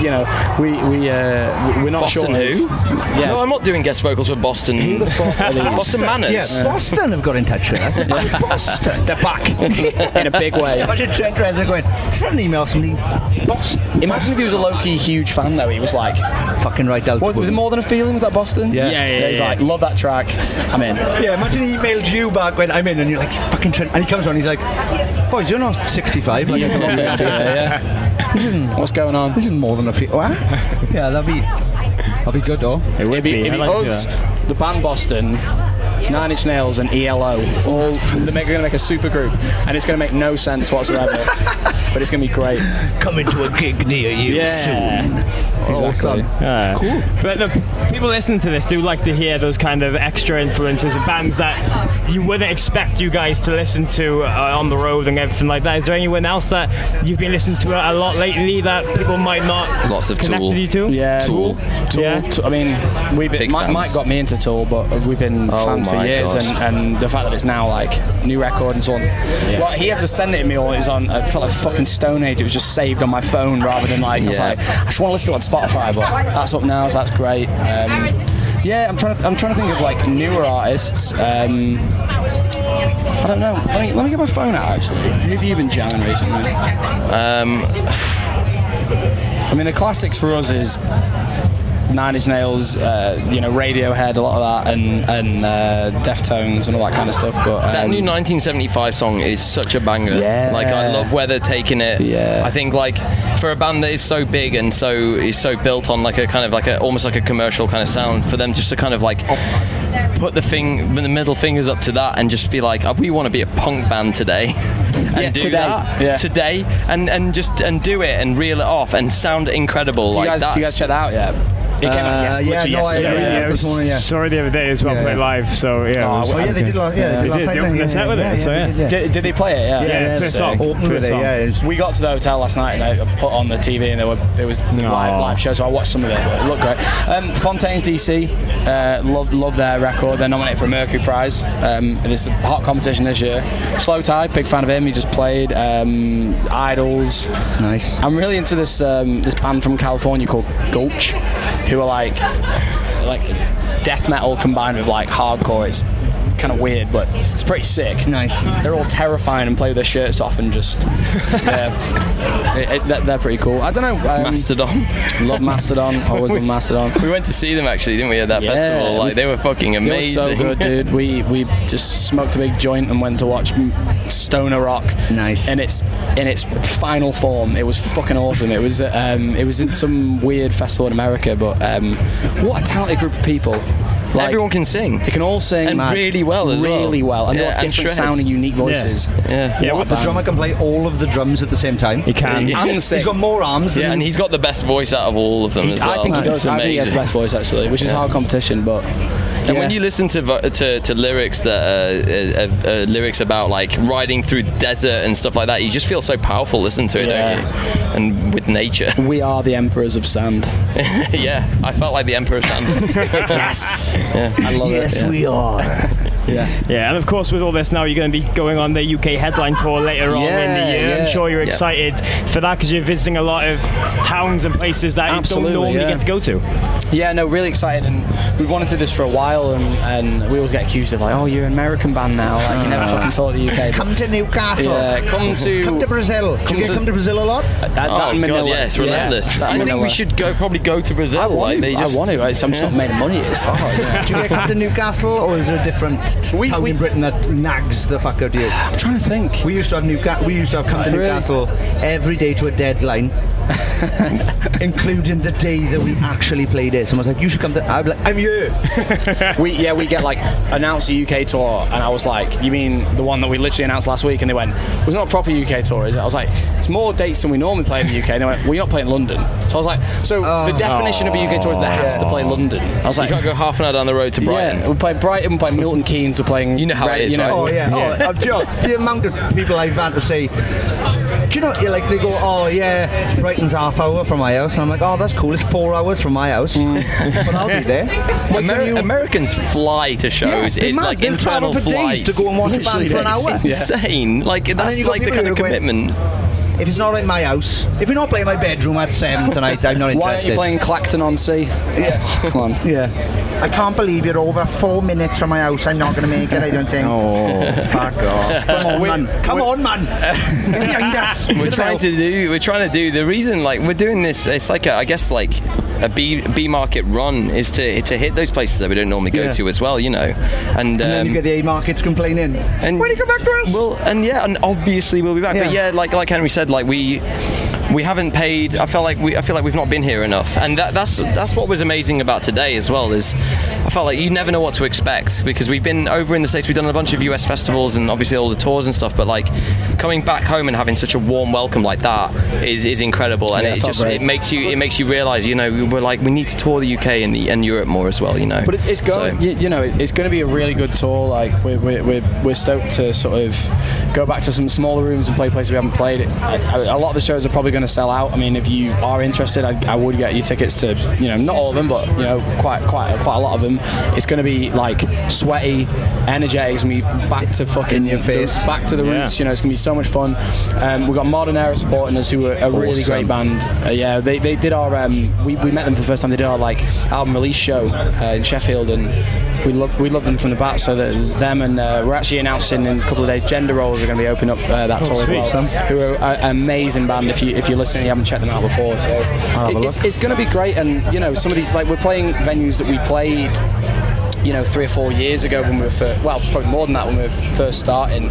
we're not Boston sure. Who? Yeah. No, I'm not doing guest vocals for Boston. Who the fuck are these? Boston Manners. Yeah, Boston have got in touch with us. Boston. They're back in a big way. Imagine Trent Reznor going, send an email to somebody. Boston. Imagine if he was a low-key huge fan though. He was like, fucking right out. Was it More Than a Feeling? Was that Boston? Yeah. He's like, love that track. I'm in. Yeah, imagine he emailed you back when I'm in, and you're like, fucking Trent. And he comes on, he's like, boys, you're not 65. Like, Yeah. This isn't. What's going on? This is More Than a Feeling. What? Yeah, that'll be good though. It would be. It'd be us, the band Boston, Nine Inch Nails and ELO. They're going to make a super group, and it's going to make no sense whatsoever. But it's going to be great. Coming to a gig near you soon. Exactly. Cool. But the people listening to this do like to hear those kind of extra influences of bands that you wouldn't expect you guys to listen to on the road and everything like that. Is there anyone else that you've been listening to a lot lately that people might not Lots of connect Tool. with you to? Yeah, Tool. Yeah. I mean, we've been, Big Mike fans. got me into Tool, but we've been fans for my years, God. and the fact that it's now like new record and so on. Well, he had to send it to me, or it was on. It felt like fucking Stone Age. It was just saved on my phone rather than like. I was like, I just want to listen to it on Spotify, but that's up now, so that's great. Yeah, I'm trying to think of like newer artists. I don't know. Let me get my phone out actually. Who have you been jamming recently? I mean, the classics for us is Nine Inch Nails, Radiohead, a lot of that, and Deftones and all that kind of stuff. But that new 1975 song is such a banger. Yeah. Like, I love where they're taking it. Yeah. I think, like, for a band that is so big and is so built on like a kind of like a almost like a commercial kind of sound, for them just to kind of like put the middle fingers up to that and just be like, we want to be a punk band today. And do today. that today, and do it and reel it off and sound incredible. Do you guys check that out yet? It came out yesterday. Saw it the other day as well. Played live, so yeah. They did. They opened the set with it. So yeah. Did they play it? Yeah, first song. We got to the hotel last night and I put on the TV and it was live show, so I watched some of it. It looked great. Fontaines DC, love their record. They're nominated for a Mercury Prize. It's a hot competition this year. Slow Tie, big fan of him. He just played. Idols. Nice. I'm really into this band from California called Gulch, who are like death metal combined with like hardcore. It's kind of weird, but it's pretty sick. Nice. They're all terrifying and play with their shirts off and just they're pretty cool. I don't know. Mastodon. Love Mastodon. Always love Mastodon. We went to see them actually, didn't we, at that festival? Like, they were fucking amazing. They were so good, dude. We just smoked a big joint and went to watch stoner rock. Nice. In its final form. It was fucking awesome. It was in some weird festival in America, but what a talented group of people. Like, everyone can sing. They can all sing and really well as well. Really well. And they're different sounding, unique voices. Yeah. The drummer can play all of the drums at the same time. He can. And sing. He's got more arms. And he's got the best voice out of all of them as well. I think he does. I think he has the best voice actually, which is hard competition, but. And when you listen to lyrics that are lyrics about like riding through the desert and stuff like that, you just feel so powerful listening to it, don't you? And with nature. We are the emperors of sand. Yeah, I felt like the emperor of sand. Yes. Yeah. I love it. Yes, we are. Yeah, and of course with all this now, you're going to be going on the UK headline tour later on in the year. I'm sure you're excited for that because you're visiting a lot of towns and places that you don't normally get to go to. Yeah, no, really excited, and we've wanted to do this for a while, and we always get accused of like, oh, you're an American band now, like you never fucking toured the UK. Come to Newcastle. Yeah, come to Brazil. Come to Brazil a lot? God, it's relentless. I think we should probably go to Brazil. I want to. Right? So I'm just not making money. It's hard. Do you get come to Newcastle, or is there a different town in Britain that nags the fuck out of you? I'm trying to think. We used to have come to Newcastle every day to a deadline. Including the day that we actually played it. Someone's like, you should come to. I'd be like, I'm here. we get like announced a UK tour, and I was like, you mean the one that we literally announced last week? And they went, well, it's not a proper UK tour, is it? I was like, it's more dates than we normally play in the UK. And they went, well, you're not playing London. So I was like, the definition of a UK tour is that it has to play London. I was like, you can't go half an hour down the road to Brighton. Yeah, we play Brighton, we play Milton Keynes, we're playing. You know how it is, right? Oh yeah. The amount of people I've had to say, do you know, like they go, oh yeah, Brighton's half hour from my house, and I'm like, oh that's cool, it's 4 hours from my house, but I'll be there. Americans fly to shows in like internal flights to go and watch a band for an hour. It's insane. Like that's like the kind of commitment. If it's not like my house, if you're not playing my bedroom at 7 tonight, I'm not interested. Why are you playing Clacton-on-Sea? Yeah. Come on. Yeah. I can't believe you're over 4 minutes from my house. I'm not going to make it, I don't think. Oh, fuck off. Come on, man. Get behind us. We're trying to do the reason, like, we're doing this, it's like I guess like a B market run is to hit those places that we don't normally go to as well, you know. And then you get the A markets complaining. And when you come back to us? Well, and obviously we'll be back. But like Henry said, like we we haven't paid. I feel like we've not been here enough, and that's what was amazing about today as well. Is I felt like you never know what to expect, because we've been over in the States, we've done a bunch of US festivals and obviously all the tours and stuff, but like coming back home and having such a warm welcome like that is incredible, and it makes you realise, you know, we need to tour the UK and Europe more as well, you know. But it's going, you know, it's going to be a really good tour. Like we're stoked to sort of go back to some smaller rooms and play places we haven't played. A lot of the shows are probably going to sell out. I mean, if you are interested, I would get you tickets to, you know, not all of them, but you know, quite a lot of them. It's going to be like sweaty, energetic, and we back to fucking your face, back to the roots. You know, it's going to be so much fun. We've got Modern Era supporting us, who are a really great band. They did our we met them for the first time. They did our like album release show in Sheffield, and we love them from the bat. So there's them, and we're actually announcing in a couple of days Gender Roles are going to be opening up that tour as well. Who are an amazing band. If you're listening, you haven't checked them out before, so it's going to be great. And you know, some of these, like, we're playing venues that we played, you know, 3 or 4 years ago when we were probably more than that, when we were first starting.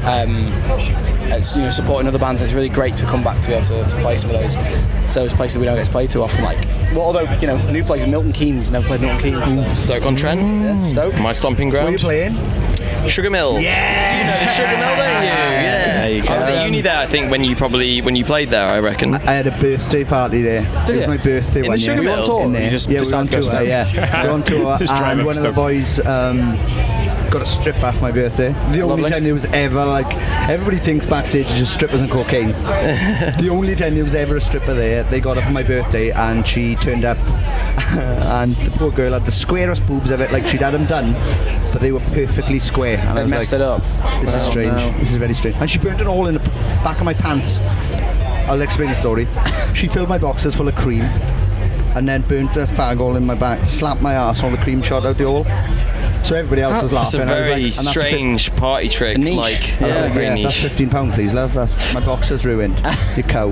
As, you know, supporting other bands, it's really great to come back to be able to play some of those places we don't get to play too often. Like, well, although, you know, new places, Milton Keynes, never played Milton Keynes. So. Stoke-on-Trent. Yeah, Stoke. My stomping ground. Where are you playing? Sugar Mill. Yeah, you know the Sugar Mill, don't you? Yeah. There you go. I was at uni there, I think, when you played there, I reckon. I had a birthday party there. It was my birthday in one the year. Sugar Mill? On tour? You just we were on tour. Yeah, we were on tour, and one of the boys got a strip off my birthday. The only time there was ever, like, everybody thinks backstage is just strippers and cocaine. The only time there was ever a stripper there, they got her for my birthday, and she turned up, and the poor girl had the squarest boobs of it, like she'd had them done, but they were perfectly square. And I was messed like, it up. This is strange. No. This is very strange. And she burnt it all in the back of my pants. I'll explain the story. She filled my boxers full of cream, and then burnt a fag all in my back, slapped my ass, all the cream shot out the hole. So everybody else was laughing. It's a very strange party trick. Niche. That's £15, please, love. That's my boxers ruined. You cow.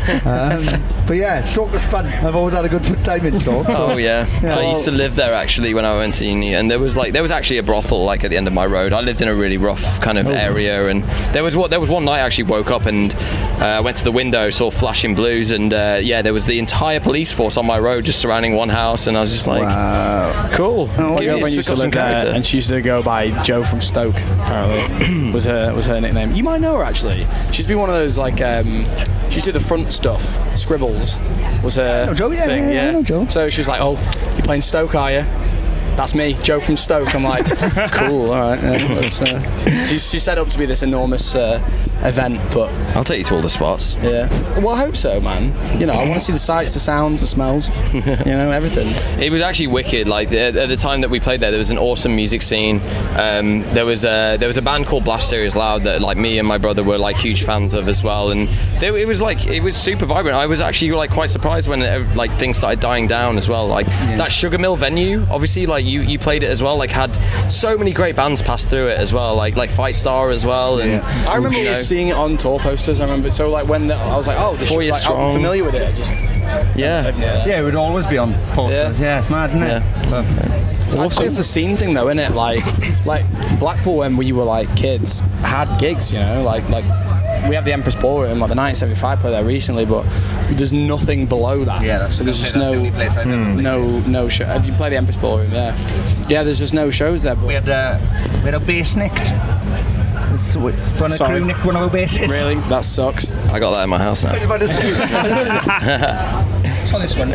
But yeah, Stoke was fun. I've always had a good time in Stoke. So. Oh yeah. I used to live there actually when I went to uni, and there was actually a brothel like at the end of my road. I lived in a really rough kind of area, and there was one night I actually woke up and went to the window, saw flashing blues, and there was the entire police force on my road just surrounding one house, and I was just like, wow. Cool. And she used to go by Joe from Stoke, apparently. was her nickname. You might know her actually. She used to be one of those, like, she used to do the front stuff. Scribbles was her thing. Yeah. I know Joe. So she was like, "Oh, you're playing Stoke, are you?" That's me, Joe from Stoke. I'm like, cool, all right. She set up to be this enormous event, but I'll take you to all the spots. Yeah, well, I hope so, man. You know, I want to see the sights, the sounds, the smells. You know, everything. It was actually wicked. Like at the time that we played there was an awesome music scene. There was a band called Blast Serious Loud that, like, me and my brother were like huge fans of as well, and it was super vibrant. I was actually like quite surprised when like things started dying down as well. Like that Sugar Mill venue, obviously, like you played it as well. Like, had so many great bands pass through it as well. Like Fight Star as well. And I remember seeing it on tour posters. I remember. So like when I was like, oh, this should, like, I'm familiar with it. It would always be on posters. Yeah, it's mad, isn't it? Yeah. I think it's the scene thing, though, isn't it? Like Blackpool, when we were like kids, had gigs. You know, like we have the Empress Ballroom, like the 1975 play there recently, but there's nothing below that. Yeah, so there's just no show. Have you played the Empress Ballroom? Yeah. There's just no shows there. But we had a bass nicked. Crew nicked one of our basses. Really? That sucks. I got that in my house now. It's on this one.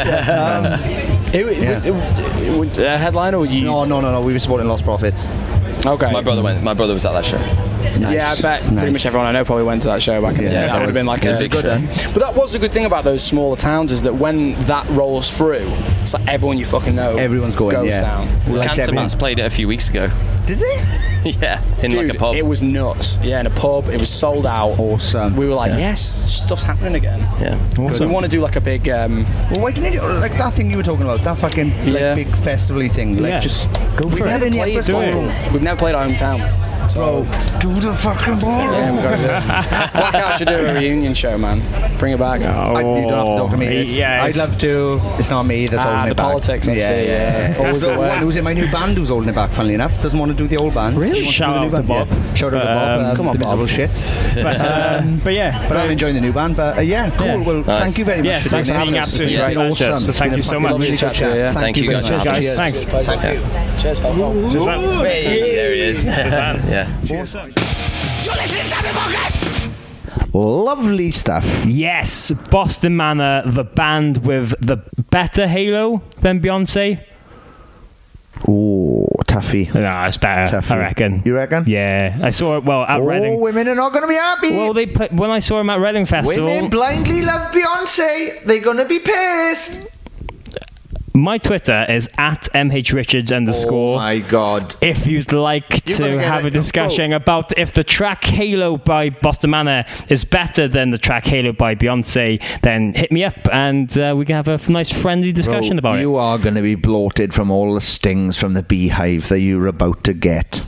A headliner, or you? No. We were supporting Lost Prophets. Okay. My brother was at that show. Nice. Yeah, I bet pretty much everyone I know probably went to that show back in the day. That would have been like a big show. But that was a good thing about those smaller towns, is that when that rolls through, it's like everyone you fucking know, everyone's going, goes down. Cancer Bats played it a few weeks ago. Did they? Yeah, in like a pub. It was nuts. Yeah, in a pub. It was sold out. Awesome. We were like, yes, stuff's happening again. Yeah. Awesome. We want to do like a big. Well, why didn't you do like that thing you were talking about? That fucking big festival-y thing. Like, just go for it. We've never played our hometown. So do the fucking ballroom. Yeah, we got to do it. Blackout should do a reunion show, man. Bring it back. You don't have to talk to me. I'd love to. It's not me. That's holding the it back. politics, I'd say, yeah. Always the way. Who's in my new band who's holding it back, funnily enough. Doesn't want to do the old band. Really? Shout out to Bob. Yeah. Shout out to Bob. Come on, the Bob. miserable shit. But yeah. But I'm enjoying the new band. But yeah, cool. Yeah. Well, Nice. thank you very much. Yes, for thanks for doing having this. us. Absolutely It's been great awesome. pleasure. So It's thank been you a so fucking much. lovely chat. Yeah. Thank you guys. Cheers, guys. Thanks. Cheers, pal. Hey, there he is. Yeah. Awesome. Lovely stuff. Yes, Boston Manor, the band with the better Halo than Beyonce. Oh, Tuffy. No, it's better, Tuffy. I reckon. You reckon? Yeah, I saw it, well, at Reading. Women are not going to be happy. Well, when I saw him at Reading Festival... Women blindly love Beyonce. They're going to be pissed. My Twitter is at @MHRichards_. Oh my God. If you'd like to have a discussion about if the track Halo by Boston Manor is better than the track Halo by Beyonce, then hit me up and we can have a nice friendly discussion about it. You are going to be bloated from all the stings from the beehive that you're about to get.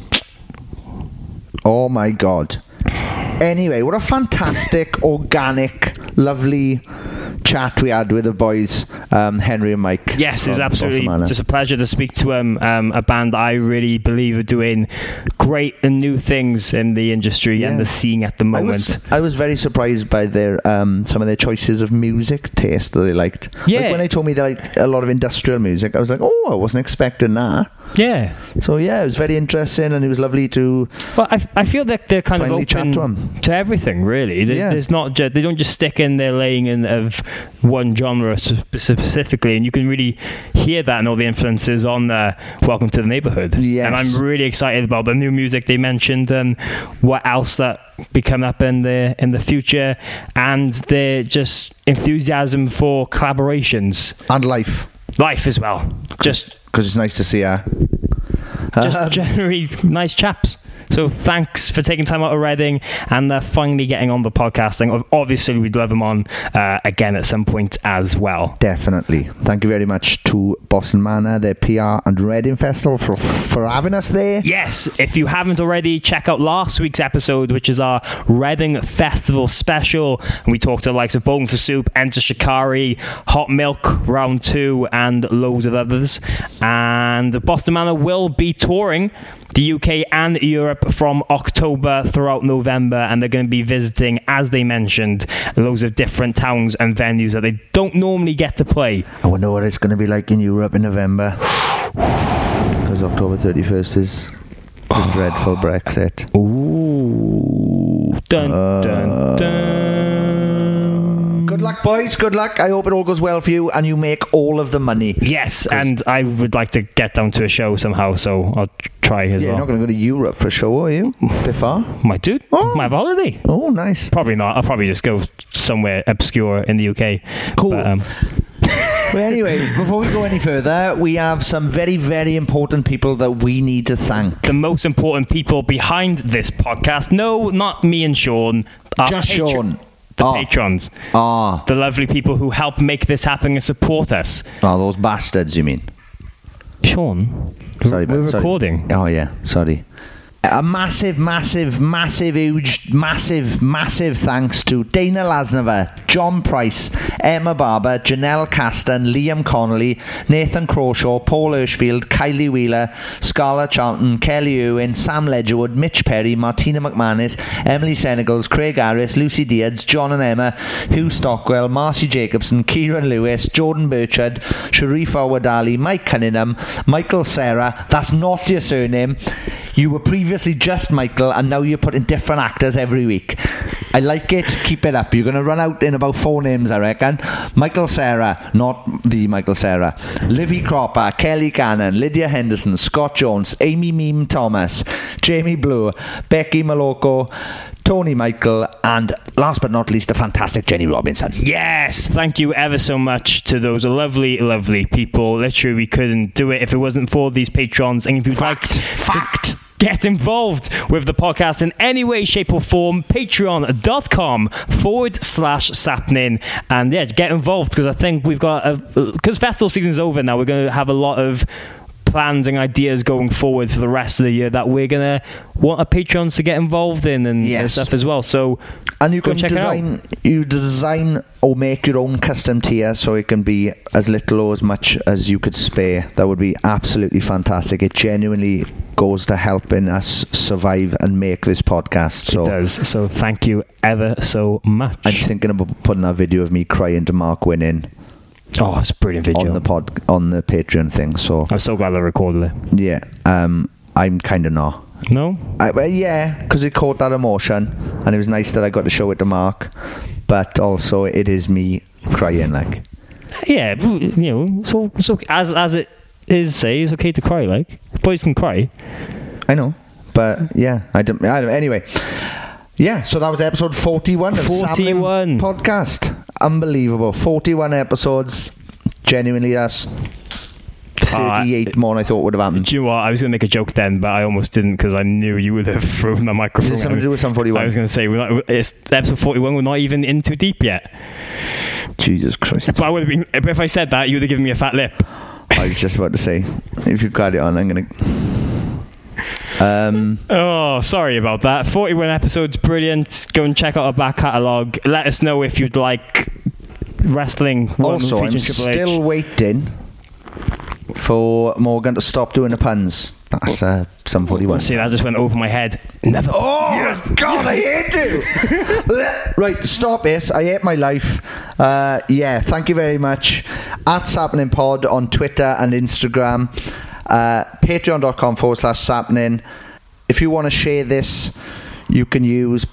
Oh my God. Anyway, what a fantastic, organic, lovely chat we had with the boys, Henry and Mike. Yes, it's absolutely just a pleasure to speak to a band I really believe are doing great and new things in the industry and the scene at the moment. I was very surprised by their some of their choices of music taste that they liked. Yeah. Like when they told me they liked a lot of industrial music, I was like, oh, I wasn't expecting that. Yeah. So yeah, it was very interesting, and it was lovely to. Well, I feel that they're kind of open to everything, really. There's not they don't just stick in their lane of one genre specifically, and you can really hear that and all the influences on Welcome to the Neighborhood. Yes. And I'm really excited about the new music they mentioned and what else that be coming up in the future, and their just enthusiasm for collaborations and life as well. Just because it's nice to see her. Just generally nice chaps. So thanks for taking time out of Reading and finally getting on the podcasting. Obviously, we'd love them on again at some point as well. Definitely. Thank you very much to Boston Manor, their PR and Reading Festival for having us there. Yes, if you haven't already, check out last week's episode, which is our Reading Festival special. And we talked to the likes of Bowling for Soup, Enter Shikari, Hot Milk, Round 2, and loads of others. And Boston Manor will be touring the UK and Europe from October throughout November, and they're going to be visiting, as they mentioned, loads of different towns and venues that they don't normally get to play. I wonder what it's going to be like in Europe in November, because October 31st is the dreadful Brexit. Ooh. Dun, dun, dun. Good luck, boys. Good luck. I hope it all goes well for you and you make all of the money. Yes, and I would like to get down to a show somehow, so I'll try as well. You're not going to go to Europe for a show, are you? Bit far? Might do. Might have a holiday. Oh, nice. Probably not. I'll probably just go somewhere obscure in the UK. Cool. But, well, anyway, before we go any further, we have some very, very important people that we need to thank. The most important people behind this podcast. No, not me and Sean. Just Sean. The patrons. The lovely people who help make this happen and support us. Oh, those bastards, you mean? Sean? Sorry, we're recording. Oh, yeah. Sorry. A massive, huge, massive thanks to Dana Lasnova, John Price, Emma Barber, Janelle Caston, Liam Connolly, Nathan Crawshaw, Paul Hirschfield, Kylie Wheeler, Scarlett Charlton, Kelly Irwin, Sam Ledgerwood, Mitch Perry, Martina McManus, Emily Senegals, Craig Harris, Lucy Diaz, John and Emma, Hugh Stockwell, Marcy Jacobson, Kieran Lewis, Jordan Burchard, Sharifa Wadali, Mike Cunningham, Michael Serra. That's not your surname. You were previously just Michael, and now you're putting different actors every week. I like it. Keep it up. You're going to run out in about 4 names, I reckon. Michael Serra, not the Michael Serra. Livy Cropper, Kelly Cannon, Lydia Henderson, Scott Jones, Amy Meme Thomas, Jamie Blue, Becky Maloko, Tony Michael, and last but not least, the fantastic Jenny Robinson. Yes, thank you ever so much to those lovely, lovely people. Literally, we couldn't do it if it wasn't for these patrons. And if you'd like to get involved with the podcast in any way, shape or form, patreon.com/sapnin, and yeah, get involved, because I think we've got because festival season's over now, we're going to have a lot of plans and ideas going forward for the rest of the year that we're gonna want our Patreons to get involved in and stuff as well. So, and you can design or make your own custom tier, so it can be as little or as much as you could spare. That would be absolutely fantastic. It genuinely goes to helping us survive and make this podcast. So it does. So thank you ever so much. I'm thinking about putting that video of me crying to Mark winning. Oh, it's a brilliant video on the Patreon thing. So I'm so glad I recorded it. Yeah, I'm kind of not. No? Yeah, because it caught that emotion, and it was nice that I got to show it to Mark. But also, it is me crying, like. Yeah, so as it is, say it's okay to cry. Like, boys can cry. I know, but yeah, I don't. Anyway, yeah. So that was episode 41 of 41 podcast. Unbelievable, 41 episodes. Genuinely, that's 38 more than I thought would have happened. Do you know what? I was going to make a joke then, but I almost didn't because I knew you would have thrown the microphone. Is it something to do with some 41? I was going to say, it's episode 41, we're not even in too deep yet. Jesus Christ. But I would have been, if I said that, you would have given me a fat lip. I was just about to say, if you got it on, I'm going to... oh, sorry about that. 41 episodes, brilliant. Go and check out our back catalogue. Let us know if you'd like wrestling. Also, I'm still waiting for Morgan to stop doing the puns. That's some 41. See, that just went over my head. Never. Oh, yes. God, I hate you. Right, stop this. I hate my life. Yeah, thank you very much. @SappeningPod on Twitter and Instagram. Patreon.com/Sappening. If you want to share this, you can use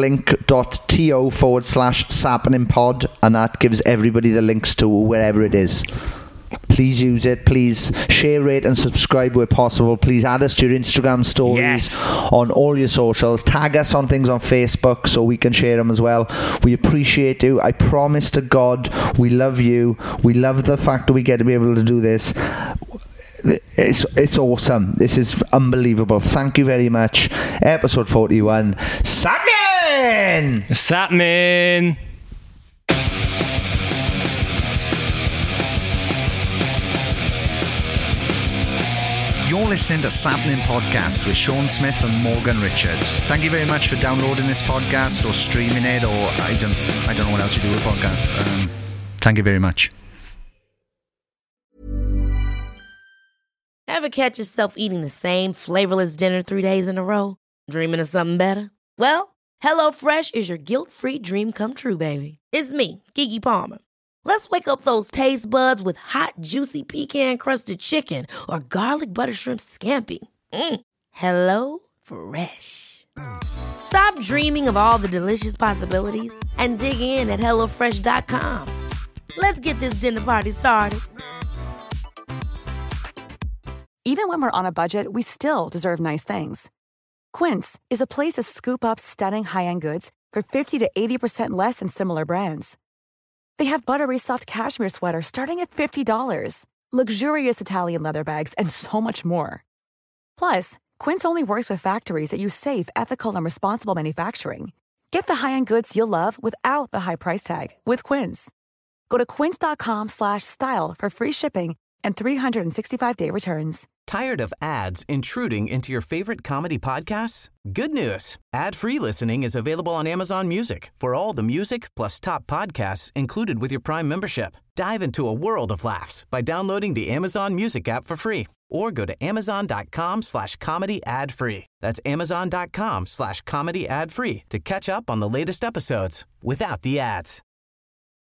podlink.to/SappeningPod, and that gives everybody the links to wherever it is. Please use it. Please share, rate and subscribe where possible. Please add us to your Instagram stories on all your socials. Tag us on things on Facebook so we can share them as well. We appreciate you. I promise to God we love you. We love the fact that we get to be able to do this. It's awesome. This is unbelievable. Thank you very much. Episode 41. Sappening! Sappening! You're listening to Sappening Podcast with Sean Smith and Morgan Richards. Thank you very much for downloading this podcast or streaming it, or I don't know what else you do with podcasts. Thank you very much. Ever catch yourself eating the same flavorless dinner 3 days in a row? Dreaming of something better? Well, HelloFresh is your guilt-free dream come true, baby. It's me, Keke Palmer. Let's wake up those taste buds with hot, juicy pecan-crusted chicken or garlic butter shrimp scampi. Hello Fresh. Stop dreaming of all the delicious possibilities and dig in at HelloFresh.com. Let's get this dinner party started. Even when we're on a budget, we still deserve nice things. Quince is a place to scoop up stunning high-end goods for 50 to 80% less than similar brands. They have buttery soft cashmere sweaters starting at $50, luxurious Italian leather bags, and so much more. Plus, Quince only works with factories that use safe, ethical, and responsible manufacturing. Get the high-end goods you'll love without the high price tag with Quince. Go to quince.com/style for free shipping and 365-day returns. Tired of ads intruding into your favorite comedy podcasts? Good news. Ad-free listening is available on Amazon Music for all the music plus top podcasts included with your Prime membership. Dive into a world of laughs by downloading the Amazon Music app for free or go to amazon.com/comedy ad-free. That's amazon.com/comedy ad-free to catch up on the latest episodes without the ads.